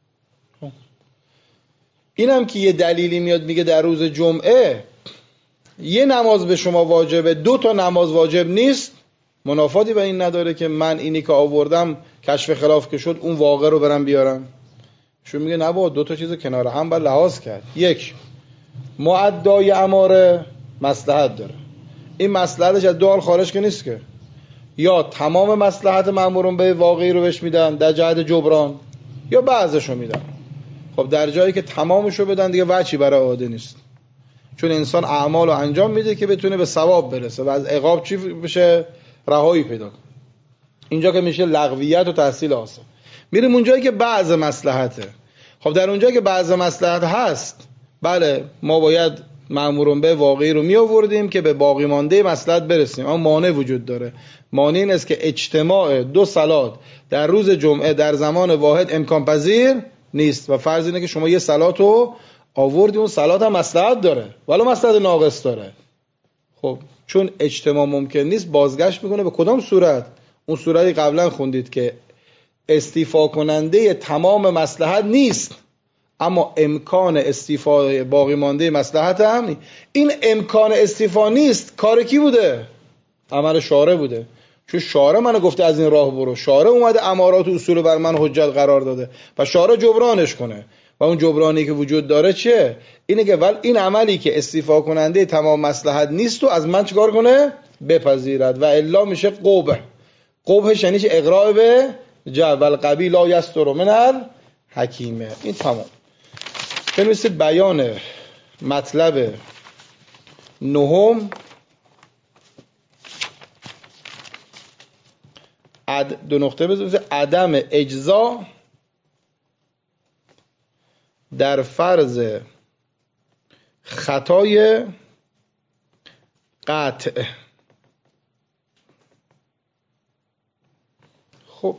اینم که یه دلیلی میاد میگه در روز جمعه یه نماز به شما واجبه، دو تا نماز واجب نیست، منافاتی به این نداره که من اینی که آوردم کشف خلاف که شد اون واقع رو برم بیارم. شو میگه نه با دو تا چیز کنار هم باید لحاظ کرد. یک، معدای اماره مصلحت داره، این مصلحتش از دو حال خارج که نیست که یا تمام مصلحت مأمورون به واقعی رو بهش میدن در جهت جبران یا بعضشو میدن. خب در جایی که تمامشو بدن دیگه وجهی برای عاده نیست، چون انسان اعمال رو انجام میده که بتونه به ثواب برسه و از عقاب چی بشه؟ رهایی پیدا کنه. اینجا که میشه لغویت و تحصیل آسان. میریم اونجایی که بعض مصلحته. خب در اونجایی که بعض مصلحت هست، بله ما باید مأمورون به واقعی رو می آوردیم که به باقی مانده مصلحت برسیم، اما مانع وجود داره. مانع این است که اجتماع دو صلات در روز جمعه در زمان واحد امکان پذیر نیست و فرض اینه که شما یه صلات رو آوردی، اون صلات هم مصلحت داره ولو مصلحت ناقص داره. خب چون اجتماع ممکن نیست، بازگشت میکنه به کدام صورت؟ اون صورتی قبلا خوندید که استیفا کننده تمام مصلحت نیست اما امکان استیفای باقی مانده مصلحت هم نیست. این امکان استیفا نیست، کار کی بوده؟ عمل شارع بوده. چون شارع منو گفته از این راه برو، شارع اومده امارات و اصول بر من حجت قرار داده و شارع جبرانش کنه و اون جبرانی که وجود داره چه؟ اینه که ول این عملی که استیفا کننده تمام مصلحت نیست و از من چیکار کنه؟ بپذیرد و الا میشه قبح. قبحش یعنی چه؟ اقراء به جو والقبیح لا یستر من الحکیمه. این تمام. بنویسید بیان مطلب نهم، عد دو نقطه بذارید، عدم اجزا در فرض خطای قطع. خب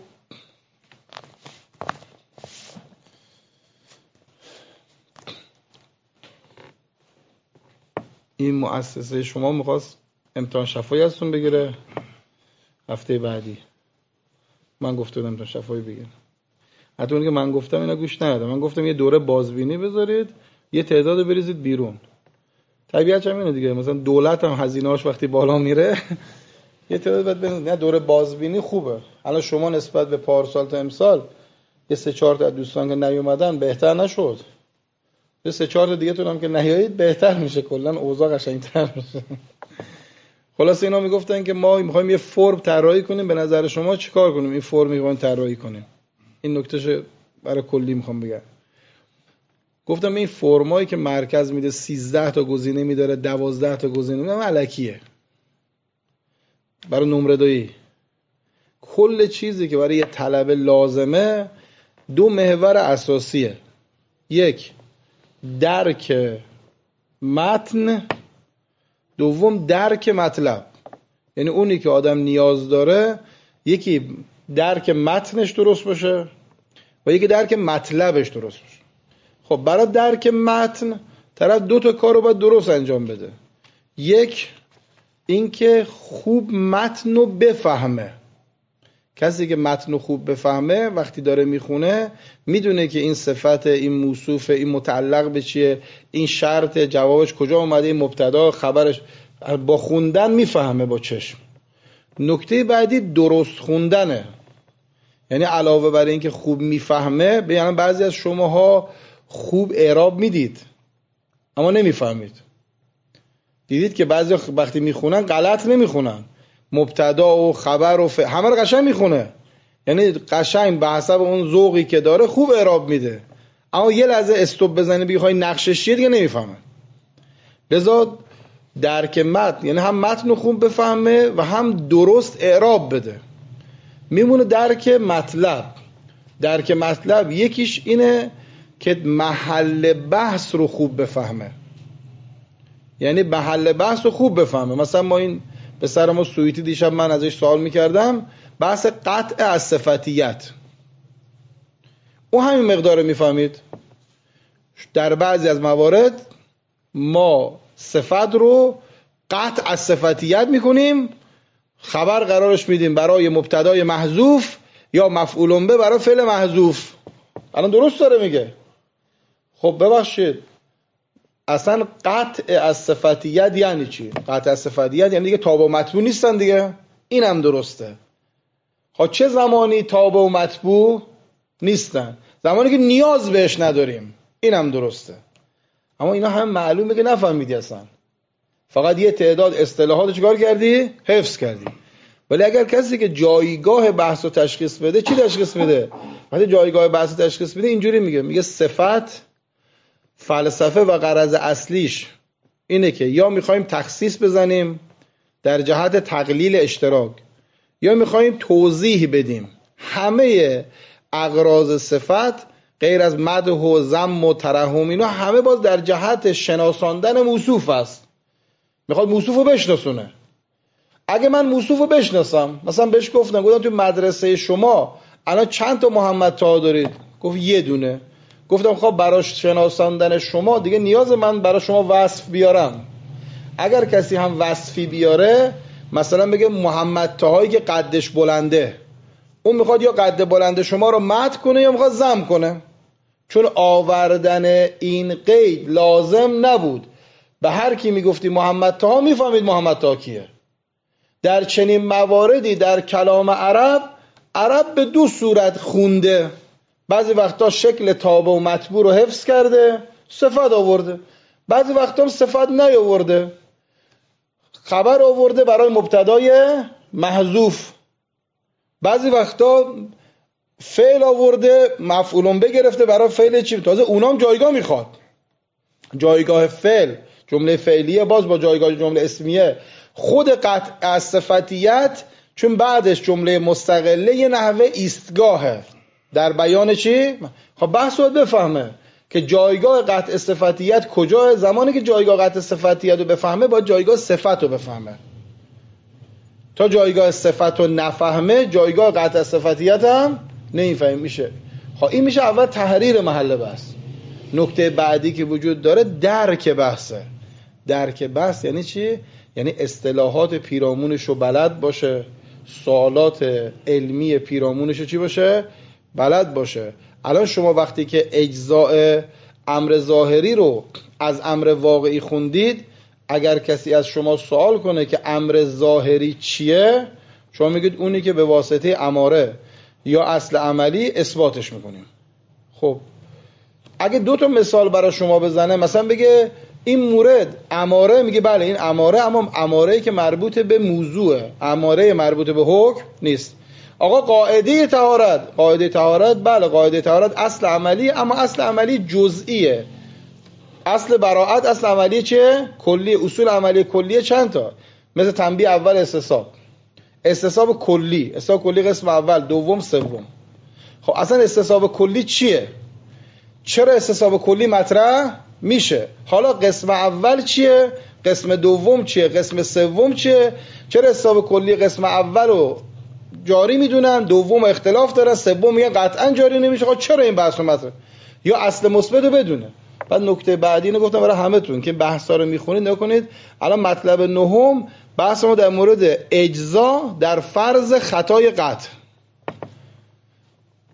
این مؤسسه شما میخواست امتحان شفایی ازتون بگیره هفته بعدی، من گفتم امتحان شفایی بگیره. حتی اون که من گفتم اینا گوش ندادن. من گفتم یه دوره بازبینی بذارید، یه تعداد بریزید بیرون. طبیعتش همینه دیگه، مثلا دولت هم هزینه‌اش وقتی بالا میره یه تعداد بعد ببینید. نه دوره بازبینی خوبه. الان شما نسبت به پارسال تا امسال یه سه چهار تا دوستان که نیومدن بهتر نشد، یه سه چهار تا دیگه تون هم که نیایید بهتر میشه، کلا اوضاع قشنگ‌تر میشه. خلاص اینا میگفتن که ما میخوایم یه فرم طراحی کنیم، به نظر شما چیکار کنیم این فرم میخوایم طراحی کنیم؟ این نکتهش برای کلی میخوام بگم. گفتم این فرمایی که مرکز میده سیزده تا گزینه میداره، دوازده تا گزینه میداره، الکیه برای نمره دایی. کل چیزی که برای یه طلبه لازمه دو محور اساسیه. یک، درک متن، دوم درک مطلب. یعنی اونی که آدم نیاز داره یکی درک متنش درست باشه و یکی درک مطلبش درست باشه. خب برای درک متن طرف دو تا کار رو باید درست انجام بده. یک، این که خوب متن رو بفهمه کسی که متن خوب بفهمه وقتی داره میخونه میدونه که این صفت، این موصوف، این متعلق به چیه، این شرط، جوابش کجا اومده، این مبتدا، خبرش. با خوندن میفهمه با چشم. نکته بعدی درست خوندنه. یعنی علاوه بر این که خوب میفهمه، یعنی بعضی از شماها خوب اعراب میدید اما نمیفهمید. دیدید که بعضی وقتی میخونن غلط نمیخونن، مبتدا و خبر و ف... همه رو قشنگ میخونه، یعنی قشنگ به حسب اون ذوقی که داره خوب اعراب میده، اما یه لحظه استوب بزنی بخوای نقشش چیه دیگه نمیفهمن. لذا درک متن یعنی هم متن خوب بفهمه و هم درست اعراب بده. میمونه درک مطلب. درک مطلب یکیش اینه که محل بحث رو خوب بفهمه، یعنی محل بحث رو خوب بفهمه. مثلا ما این به سر ما سویتی دیشب من ازش سوال میکردم، بحث قطع از صفتیت، او همین مقدار میفهمید. در بعضی از موارد ما صفت رو قطع از صفتیت میکنیم، خبر قرارش میدیم برای مبتدای محذوف یا مفعول به برای فعل محذوف. الان درست داره میگه. خب ببخشید، اصلا قطع از صفتیت یعنی چی؟ قطع از صفتیت یعنی دیگه تابع و مطبوع نیستن دیگه. این هم درسته. خب چه زمانی تابع و مطبوع نیستن؟ زمانی که نیاز بهش نداریم. این هم درسته. اما اینا هم معلومه که نفهمیدی اصلا، فقط یه تعداد اصطلاحات چیکار کردی؟ حفظ کردی. ولی اگر کسی که جایگاه بحث و تشخیص بده، چی تشخیص بده؟ وقتی جایگاه بحث و تشخیص بده اینجوری میگه، میگه صفت فلسفه و غرض اصلیش اینه که یا میخوایم تخصیص بزنیم در جهت تقلیل اشتراک، یا میخوایم توضیح بدیم. همه اغراض صفت غیر از مدح و ذم و ترحم اینا همه باز در جهت شناساندن موصوف است. میخواد موصوف رو بشناسونه. اگه من موصوف رو بشناسم، مثلا بهش گفتم گفتم تو مدرسه شما الان چند تا محمد طه دارید؟ گفت یه دونه. گفتم خب برای شناساندن شما دیگه نیاز من برای شما وصف بیارم. اگر کسی هم وصفی بیاره، مثلا بگه محمد طه هایی که قدش بلنده، اون میخواد یا قد بلند شما رو مدح کنه یا میخواد ذم کنه. چون آوردن این قید لازم نبود. به هر کی میگفتی محمد طه میفهمید محمد طه کیه. در چنین مواردی در کلام عرب، عرب به دو صورت خونده. بعضی وقتا شکل تابع و مطبوع رو حفظ کرده، صفت آورده. بعضی وقتا هم صفت نیاورده، خبر آورده برای مبتدای محذوف. بعضی وقتا فعل آورده، مفعولون بگرفته برای فعل چی؟ تازه اونام جایگاه میخواد. جایگاه فعل، جمله فعلیه باز با جایگاه جمله اسمیه. خود قطع از صفتیت چون بعدش جمله مستقله یه نحوه ایستگاهه در بیان چی؟ خب بحث رو بفهمه که جایگاه قطع صفتیت کجاه. زمانی که جایگاه قطع صفتیت رو بفهمه باید جایگاه صفت رو بفهمه. تا جایگاه صفت رو نفهمه جایگاه قطع صفتیت هم نمیفهم میشه. خب این میشه اول تحریر محل بحث. نکته بعدی که وجود داره درک بحثه. درک بحث یعنی چی؟ یعنی اصطلاحات پیرامونش رو بلد باشه، سوالات علمی پیرامونش رو چی باشه؟ بلد باشه. الان شما وقتی که اجزاء امر ظاهری رو از امر واقعی خوندید، اگر کسی از شما سوال کنه که امر ظاهری چیه، شما میگید اونی که به واسطه اماره یا اصل عملی اثباتش میکنیم. خب اگه دو تا مثال برای شما بزنه، مثلا بگه این مورد اماره، میگه بله این اماره، اما اماره‌ای که مربوط به موضوعه، اماره مربوط به حکم نیست. آقا قاعده طهارت، قاعده طهارت بله قاعده طهارت اصل عملی، اما اصل عملی جزئیه. اصل براءت اصل عملی چیه؟ کلی. اصول عملی کلیه چند تا؟ مثل تنبیه اول استصحاب، استصحاب کلی، استصحاب کلی قسم اول، دوم، سوم. خب اصلا استصحاب کلی چیه؟ چرا استصحاب کلی مطرح میشه؟ حالا قسم اول چیه؟ قسم دوم چیه؟ قسم سوم چیه؟ چرا استصحاب کلی قسم اول رو جاری میدونن، دوم اختلاف دارن، سوم میگن قطعا جاری نمیشه؟ خب چرا این بحث رو مطرح؟ یا اصل مثبت رو بدونه. بعد نکته بعدی اینو گفتم برای همتون که بحثا رو میخونید نکنید. الان مطلب نهم بحث ما در مورد اجزا در فرض خطای قطع.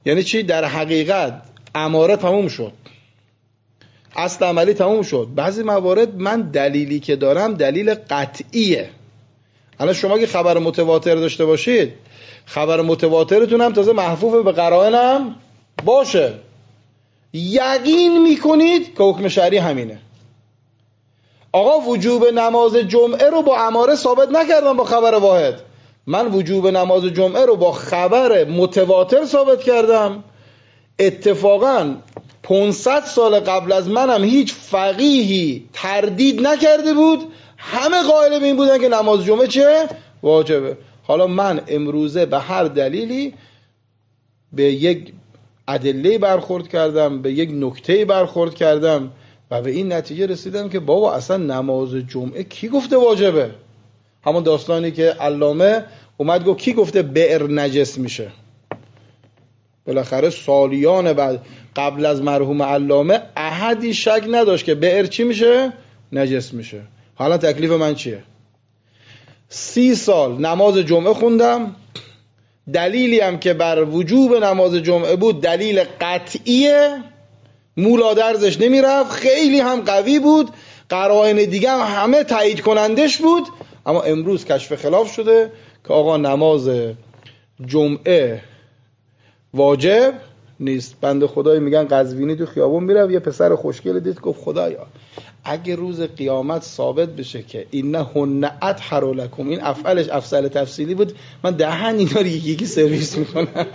یعنی چی؟ در حقیقت اماره تموم شد، اصل عملی تموم شد. بعضی موارد من دلیلی که دارم دلیل قطعیه. الان شما که خبر متواتر داشته باشید، خبر متواترتون هم تازه محفوظ به قرائنم باشه، یقین میکنید که حکم شرعی همینه. آقا وجوب نماز جمعه رو با اماره ثابت نکردم با خبر واحد، من وجوب نماز جمعه رو با خبر متواتر ثابت کردم. اتفاقاً پانصد سال قبل از منم هیچ فقیهی تردید نکرده بود، همه قائل به این بودن که نماز جمعه چه؟ واجبه. حالا من امروزه به هر دلیلی به یک ادله برخورد کردم، به یک نکته برخورد کردم و به این نتیجه رسیدم که بابا اصلا نماز جمعه کی گفته واجبه؟ همون داستانی که علامه اومد گفت کی گفته بئر نجس میشه؟ بالاخره سالیان بعد قبل از مرحوم علامه احدی شک نداشت که بئر چی میشه؟ نجس میشه. حالا تکلیف من چیه؟ سی سال نماز جمعه خوندم، دلیلی هم که بر وجوب نماز جمعه بود دلیل قطعیه، مولا درزش نمیرفت، خیلی هم قوی بود، قرائن دیگه هم همه تایید کنندش بود. اما امروز کشف خلاف شده که آقا نماز جمعه واجب نیست. بنده خدایی میگن قزوینی تو خیابون میره، یه پسر خوشگل دید گفت خدایا اگه روز قیامت ثابت بشه که این هن اطهر لکم، این افعالش افعال تفصیلی بود، من دهن اینا رو یکی یکی سرویس میکنم.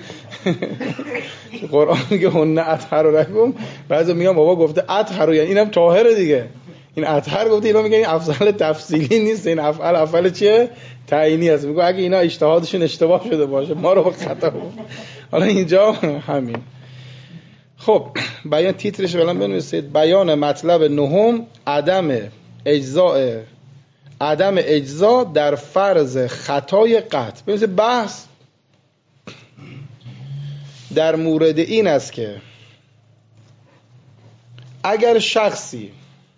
قرآن میگه هن اطهر لکم، بعضی میگن بابا گفته اطهر، یعنی اینم طاهره دیگه. این اطهر گفته، اینا میگن این افعال تفصیلی نیست، این افعال افعال چیه؟ تعیینی است. میگه اگه اینا اجتهادشون اشتباه شده باشه ما رو خطا بود. حالا اینجا همین. خب بیان تیترش بلند بنویسید. بیان مطلب نهم، عدم اجزاء عدم اجزا در فرض خطای قطع. ببینید بحث در مورد این است که اگر شخصی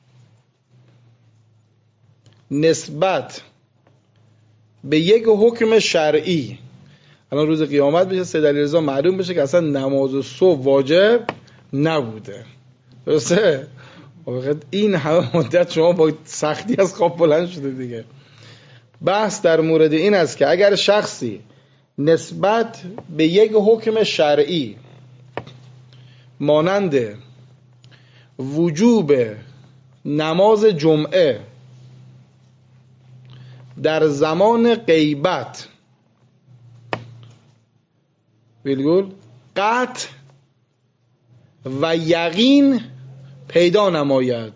نسبت به یک حکم شرعی، الان روز قیامت بشه سید علیرضا معلوم بشه که اصلا نماز صبح واجب نبوده، درسته؟ این همه مدت شما با سختی از خواب بلند شده دیگه. بحث در مورد این است که اگر شخصی نسبت به یک حکم شرعی مانند وجوب نماز جمعه در زمان غیبت ویلگول قطع و یقین پیدا نماید،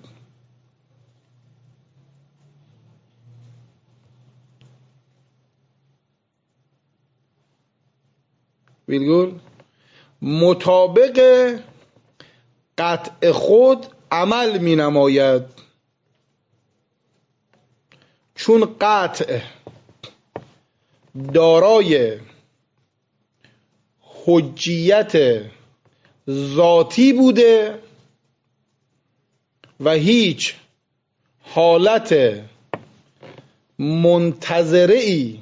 ویلگول مطابق قطع خود عمل می نماید، چون قطع دارای حجیت ذاتی بوده و هیچ حالت منتظره‌ای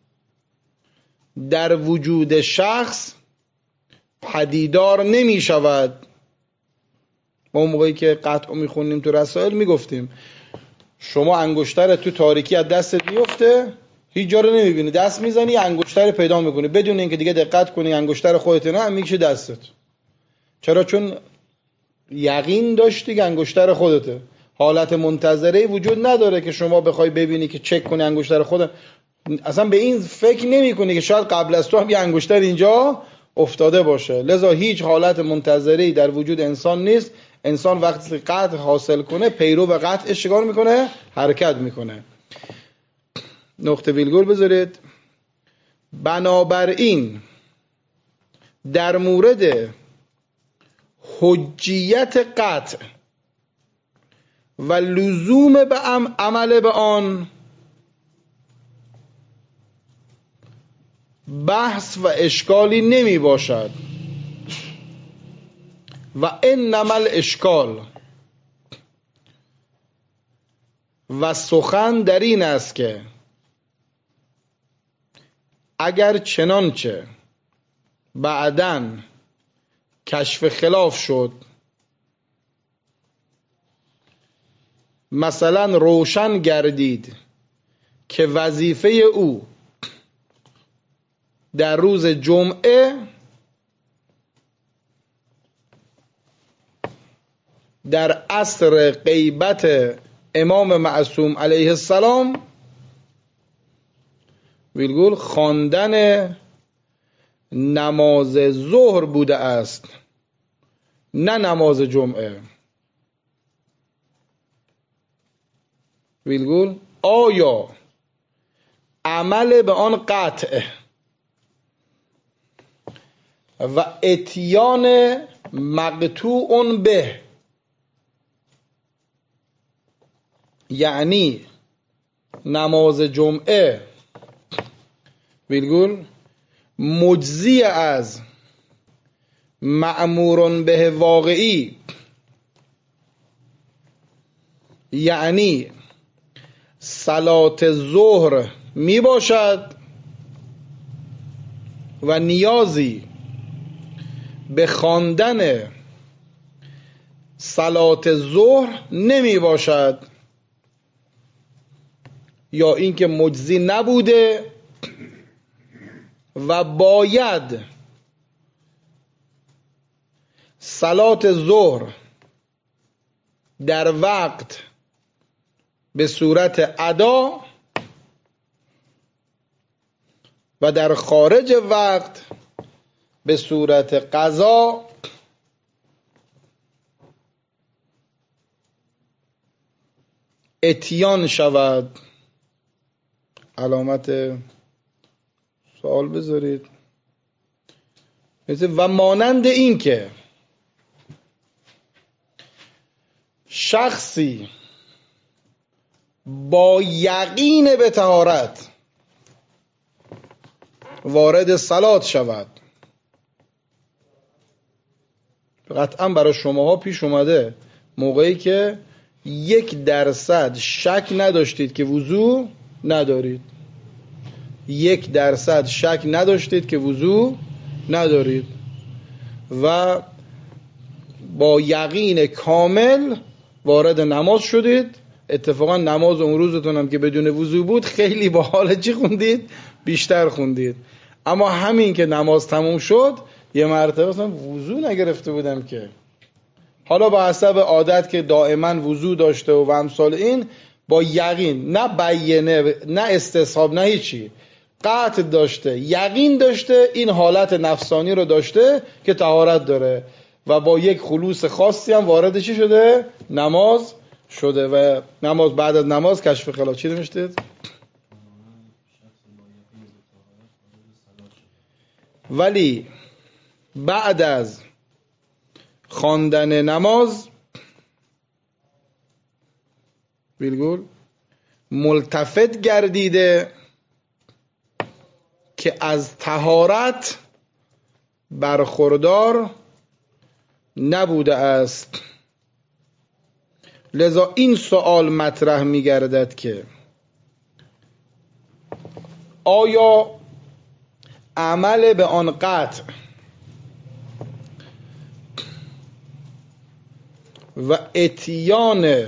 در وجود شخص پدیدار نمی شود. ما اون موقعی که قطع می خونیم تو رسائل می گفتیم شما انگشتر تو تاریکی از دستت میفته، هیچ جا رو نمیبینی، دست میزنی انگشتر پیدا میکنی بدون اینکه دیگه دقت کنی انگشتر خودت نه، میکشه دستت. چرا؟ چون یقین داشتی که انگشتر خودته. حالت منتظره وجود نداره که شما بخوای ببینی که چک کنی انگشتر خودت، اصلا به این فکر نمی کنی که شاید قبل از تو هم یه انگشتر اینجا افتاده باشه. لذا هیچ حالت منتظره‌ای در وجود انسان نیست. انسان وقتی قطع حاصل کنه پیرو به قطعش چیکار میکنه؟ حرکت میکنه. نقطه ویلگول بذارید. بنابراین در مورد حجیت قطع و لزوم به عمل به آن بحث و اشکالی نمی باشد و انما الاشکال و سخن در این است که اگر چنانچه بعدن کشف خلاف شد، مثلا روشن گردید که وظیفه او در روز جمعه در عصر غیبت امام معصوم علیه السلام ویلگول خواندن نماز ظهر بوده است، نه نماز جمعه. ویلگول آیا عمل به آن قطع و اتیان مقطوع به، یعنی نماز جمعه ویلگول مجزی از مأمور به واقعی، یعنی صلات ظهر می باشد و نیازی به خواندن صلات ظهر نمی باشد، یا اینکه مجزی نبوده و باید صلات ظهر در وقت به صورت ادا و در خارج وقت به صورت قضا اتیان شود. علامت سوال بذارید. و مانند این که شخصی با یقین به طهارت وارد صلات شود، قطعا برای شماها پیش اومده موقعی که یک درصد شک نداشتید که وضو ندارید، یک درصد شک نداشتید که وضو ندارید و با یقین کامل وارد نماز شدید. اتفاقا نماز اون روزتون هم که بدون وضو بود خیلی با حال چی خوندید؟ بیشتر خوندید. اما همین که نماز تموم شد یه مرتبه اصلا وضو نگرفته بودم که، حالا با حسب عادت که دائما وضو داشته و امثال این، با یقین، نه بیینه نه استصحاب نه هیچی، قطع داشته، یقین داشته، این حالت نفسانی رو داشته که طهارت داره و با یک خلوص خاصی هم وارد چی شده؟ نماز شده. و نماز بعد از نماز کشف خلاف چی نمیشتید؟ ولی بعد از خواندن نماز بیلگول ملتفت گردیده که از طهارت برخوردار نبوده است. لذا این سوال مطرح می گردد که آیا عمل به آن قطع و اتیان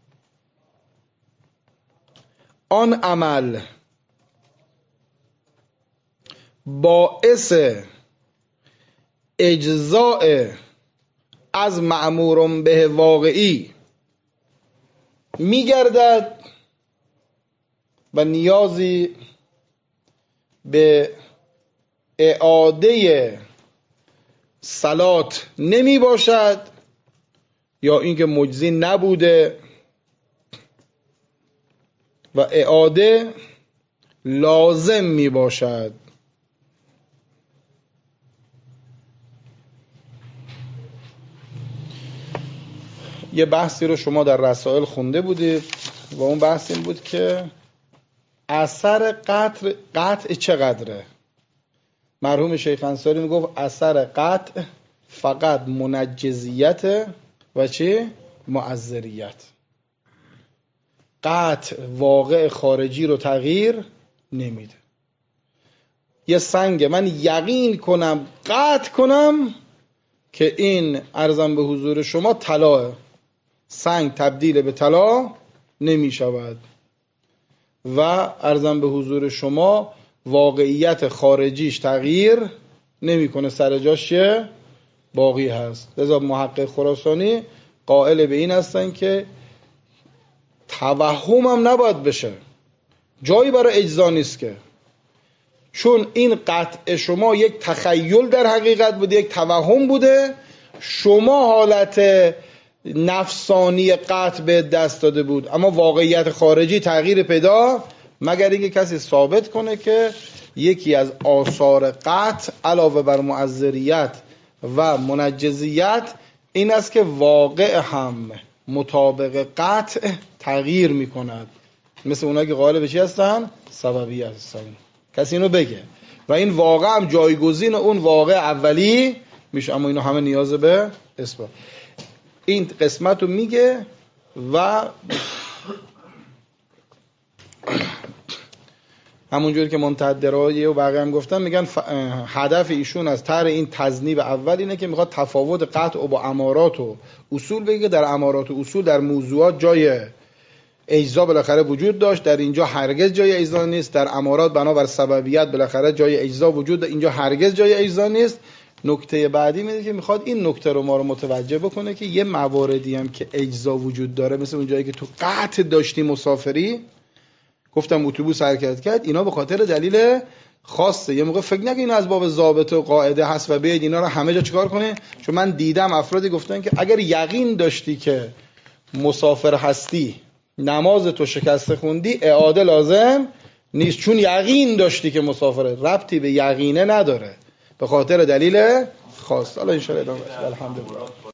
آن عمل باعث اجزاء از مأمور به واقعی میگردد و نیازی به اعاده صلات نمی باشد، یا اینکه مجزی نبوده و اعاده لازم می باشد. یه بحثی رو شما در رسائل خونده بودید و اون بحث این بود که اثر قطع قطع چقدره. مرحوم شیخ انصاری میگفت اثر قطع فقط منجزیت و چی؟ معذریت. قطع واقع خارجی رو تغییر نمیده. یه سنگ من یقین کنم قطع کنم که این ارزم به حضور شما طلاه، سنگ تبدیل به طلا نمی شود و ارزم به حضور شما واقعیت خارجیش تغییر نمی کنه، سر جاش باقی هست. لذا محقق خراسانی قائل به این هستن که توهم هم نباید بشه، جایی برای اجزا نیست که، چون این قطع شما یک تخیل در حقیقت بوده، یک توهم بوده، شما حالت نفسانی قطع به دست داده بود، اما واقعیت خارجی تغییر پیدا، مگر اینکه کسی ثابت کنه که یکی از آثار قطع علاوه بر معذریت و منجزیت این است که واقع هم مطابق قطع تغییر می کند، مثل اونایی که قائل به چی هستن؟ سببیت هستن. کسی اینو بگه و این واقع هم جایگزین اون واقع اولی میشه، اما اینو همه نیاز به اثبات. این قسمت رو میگه و همونجوری که منتدرایی و بقیه هم گفتن، میگن هدف ایشون از طرح این تذنیب اول اینه که میخواد تفاوت قطع و با امارات و اصول بگه. در امارات و اصول در موضوعات جای اجزا بالاخره وجود داشت، در اینجا هرگز جای اجزا نیست. در امارات بنابر سببیت بالاخره جای اجزا وجود داشت، اینجا هرگز جای اجزا نیست. نکته بعدی میگه که میخواد این نکته رو ما رو متوجه بکنه که یه مواردی هم که اجزا وجود داره، مثل اون جایی که تو قطع داشتی مسافری، گفتم اتوبوس حرکت کرد، اینا به خاطر دلیل خاصه. یه موقع فکر نکنید اینا از باب ضابطه و قاعده هست و بیاید اینا رو همه جا چیکار کنه، چون من دیدم افرادی گفتن که اگر یقین داشتی که مسافر هستی، نماز تو شکسته خوندی، اعاده لازم نیست، چون یقین داشتی که مسافره. ربطی به یقینه نداره، به خاطر دلیل خاص. حالا ان شاء الله الحمدلله.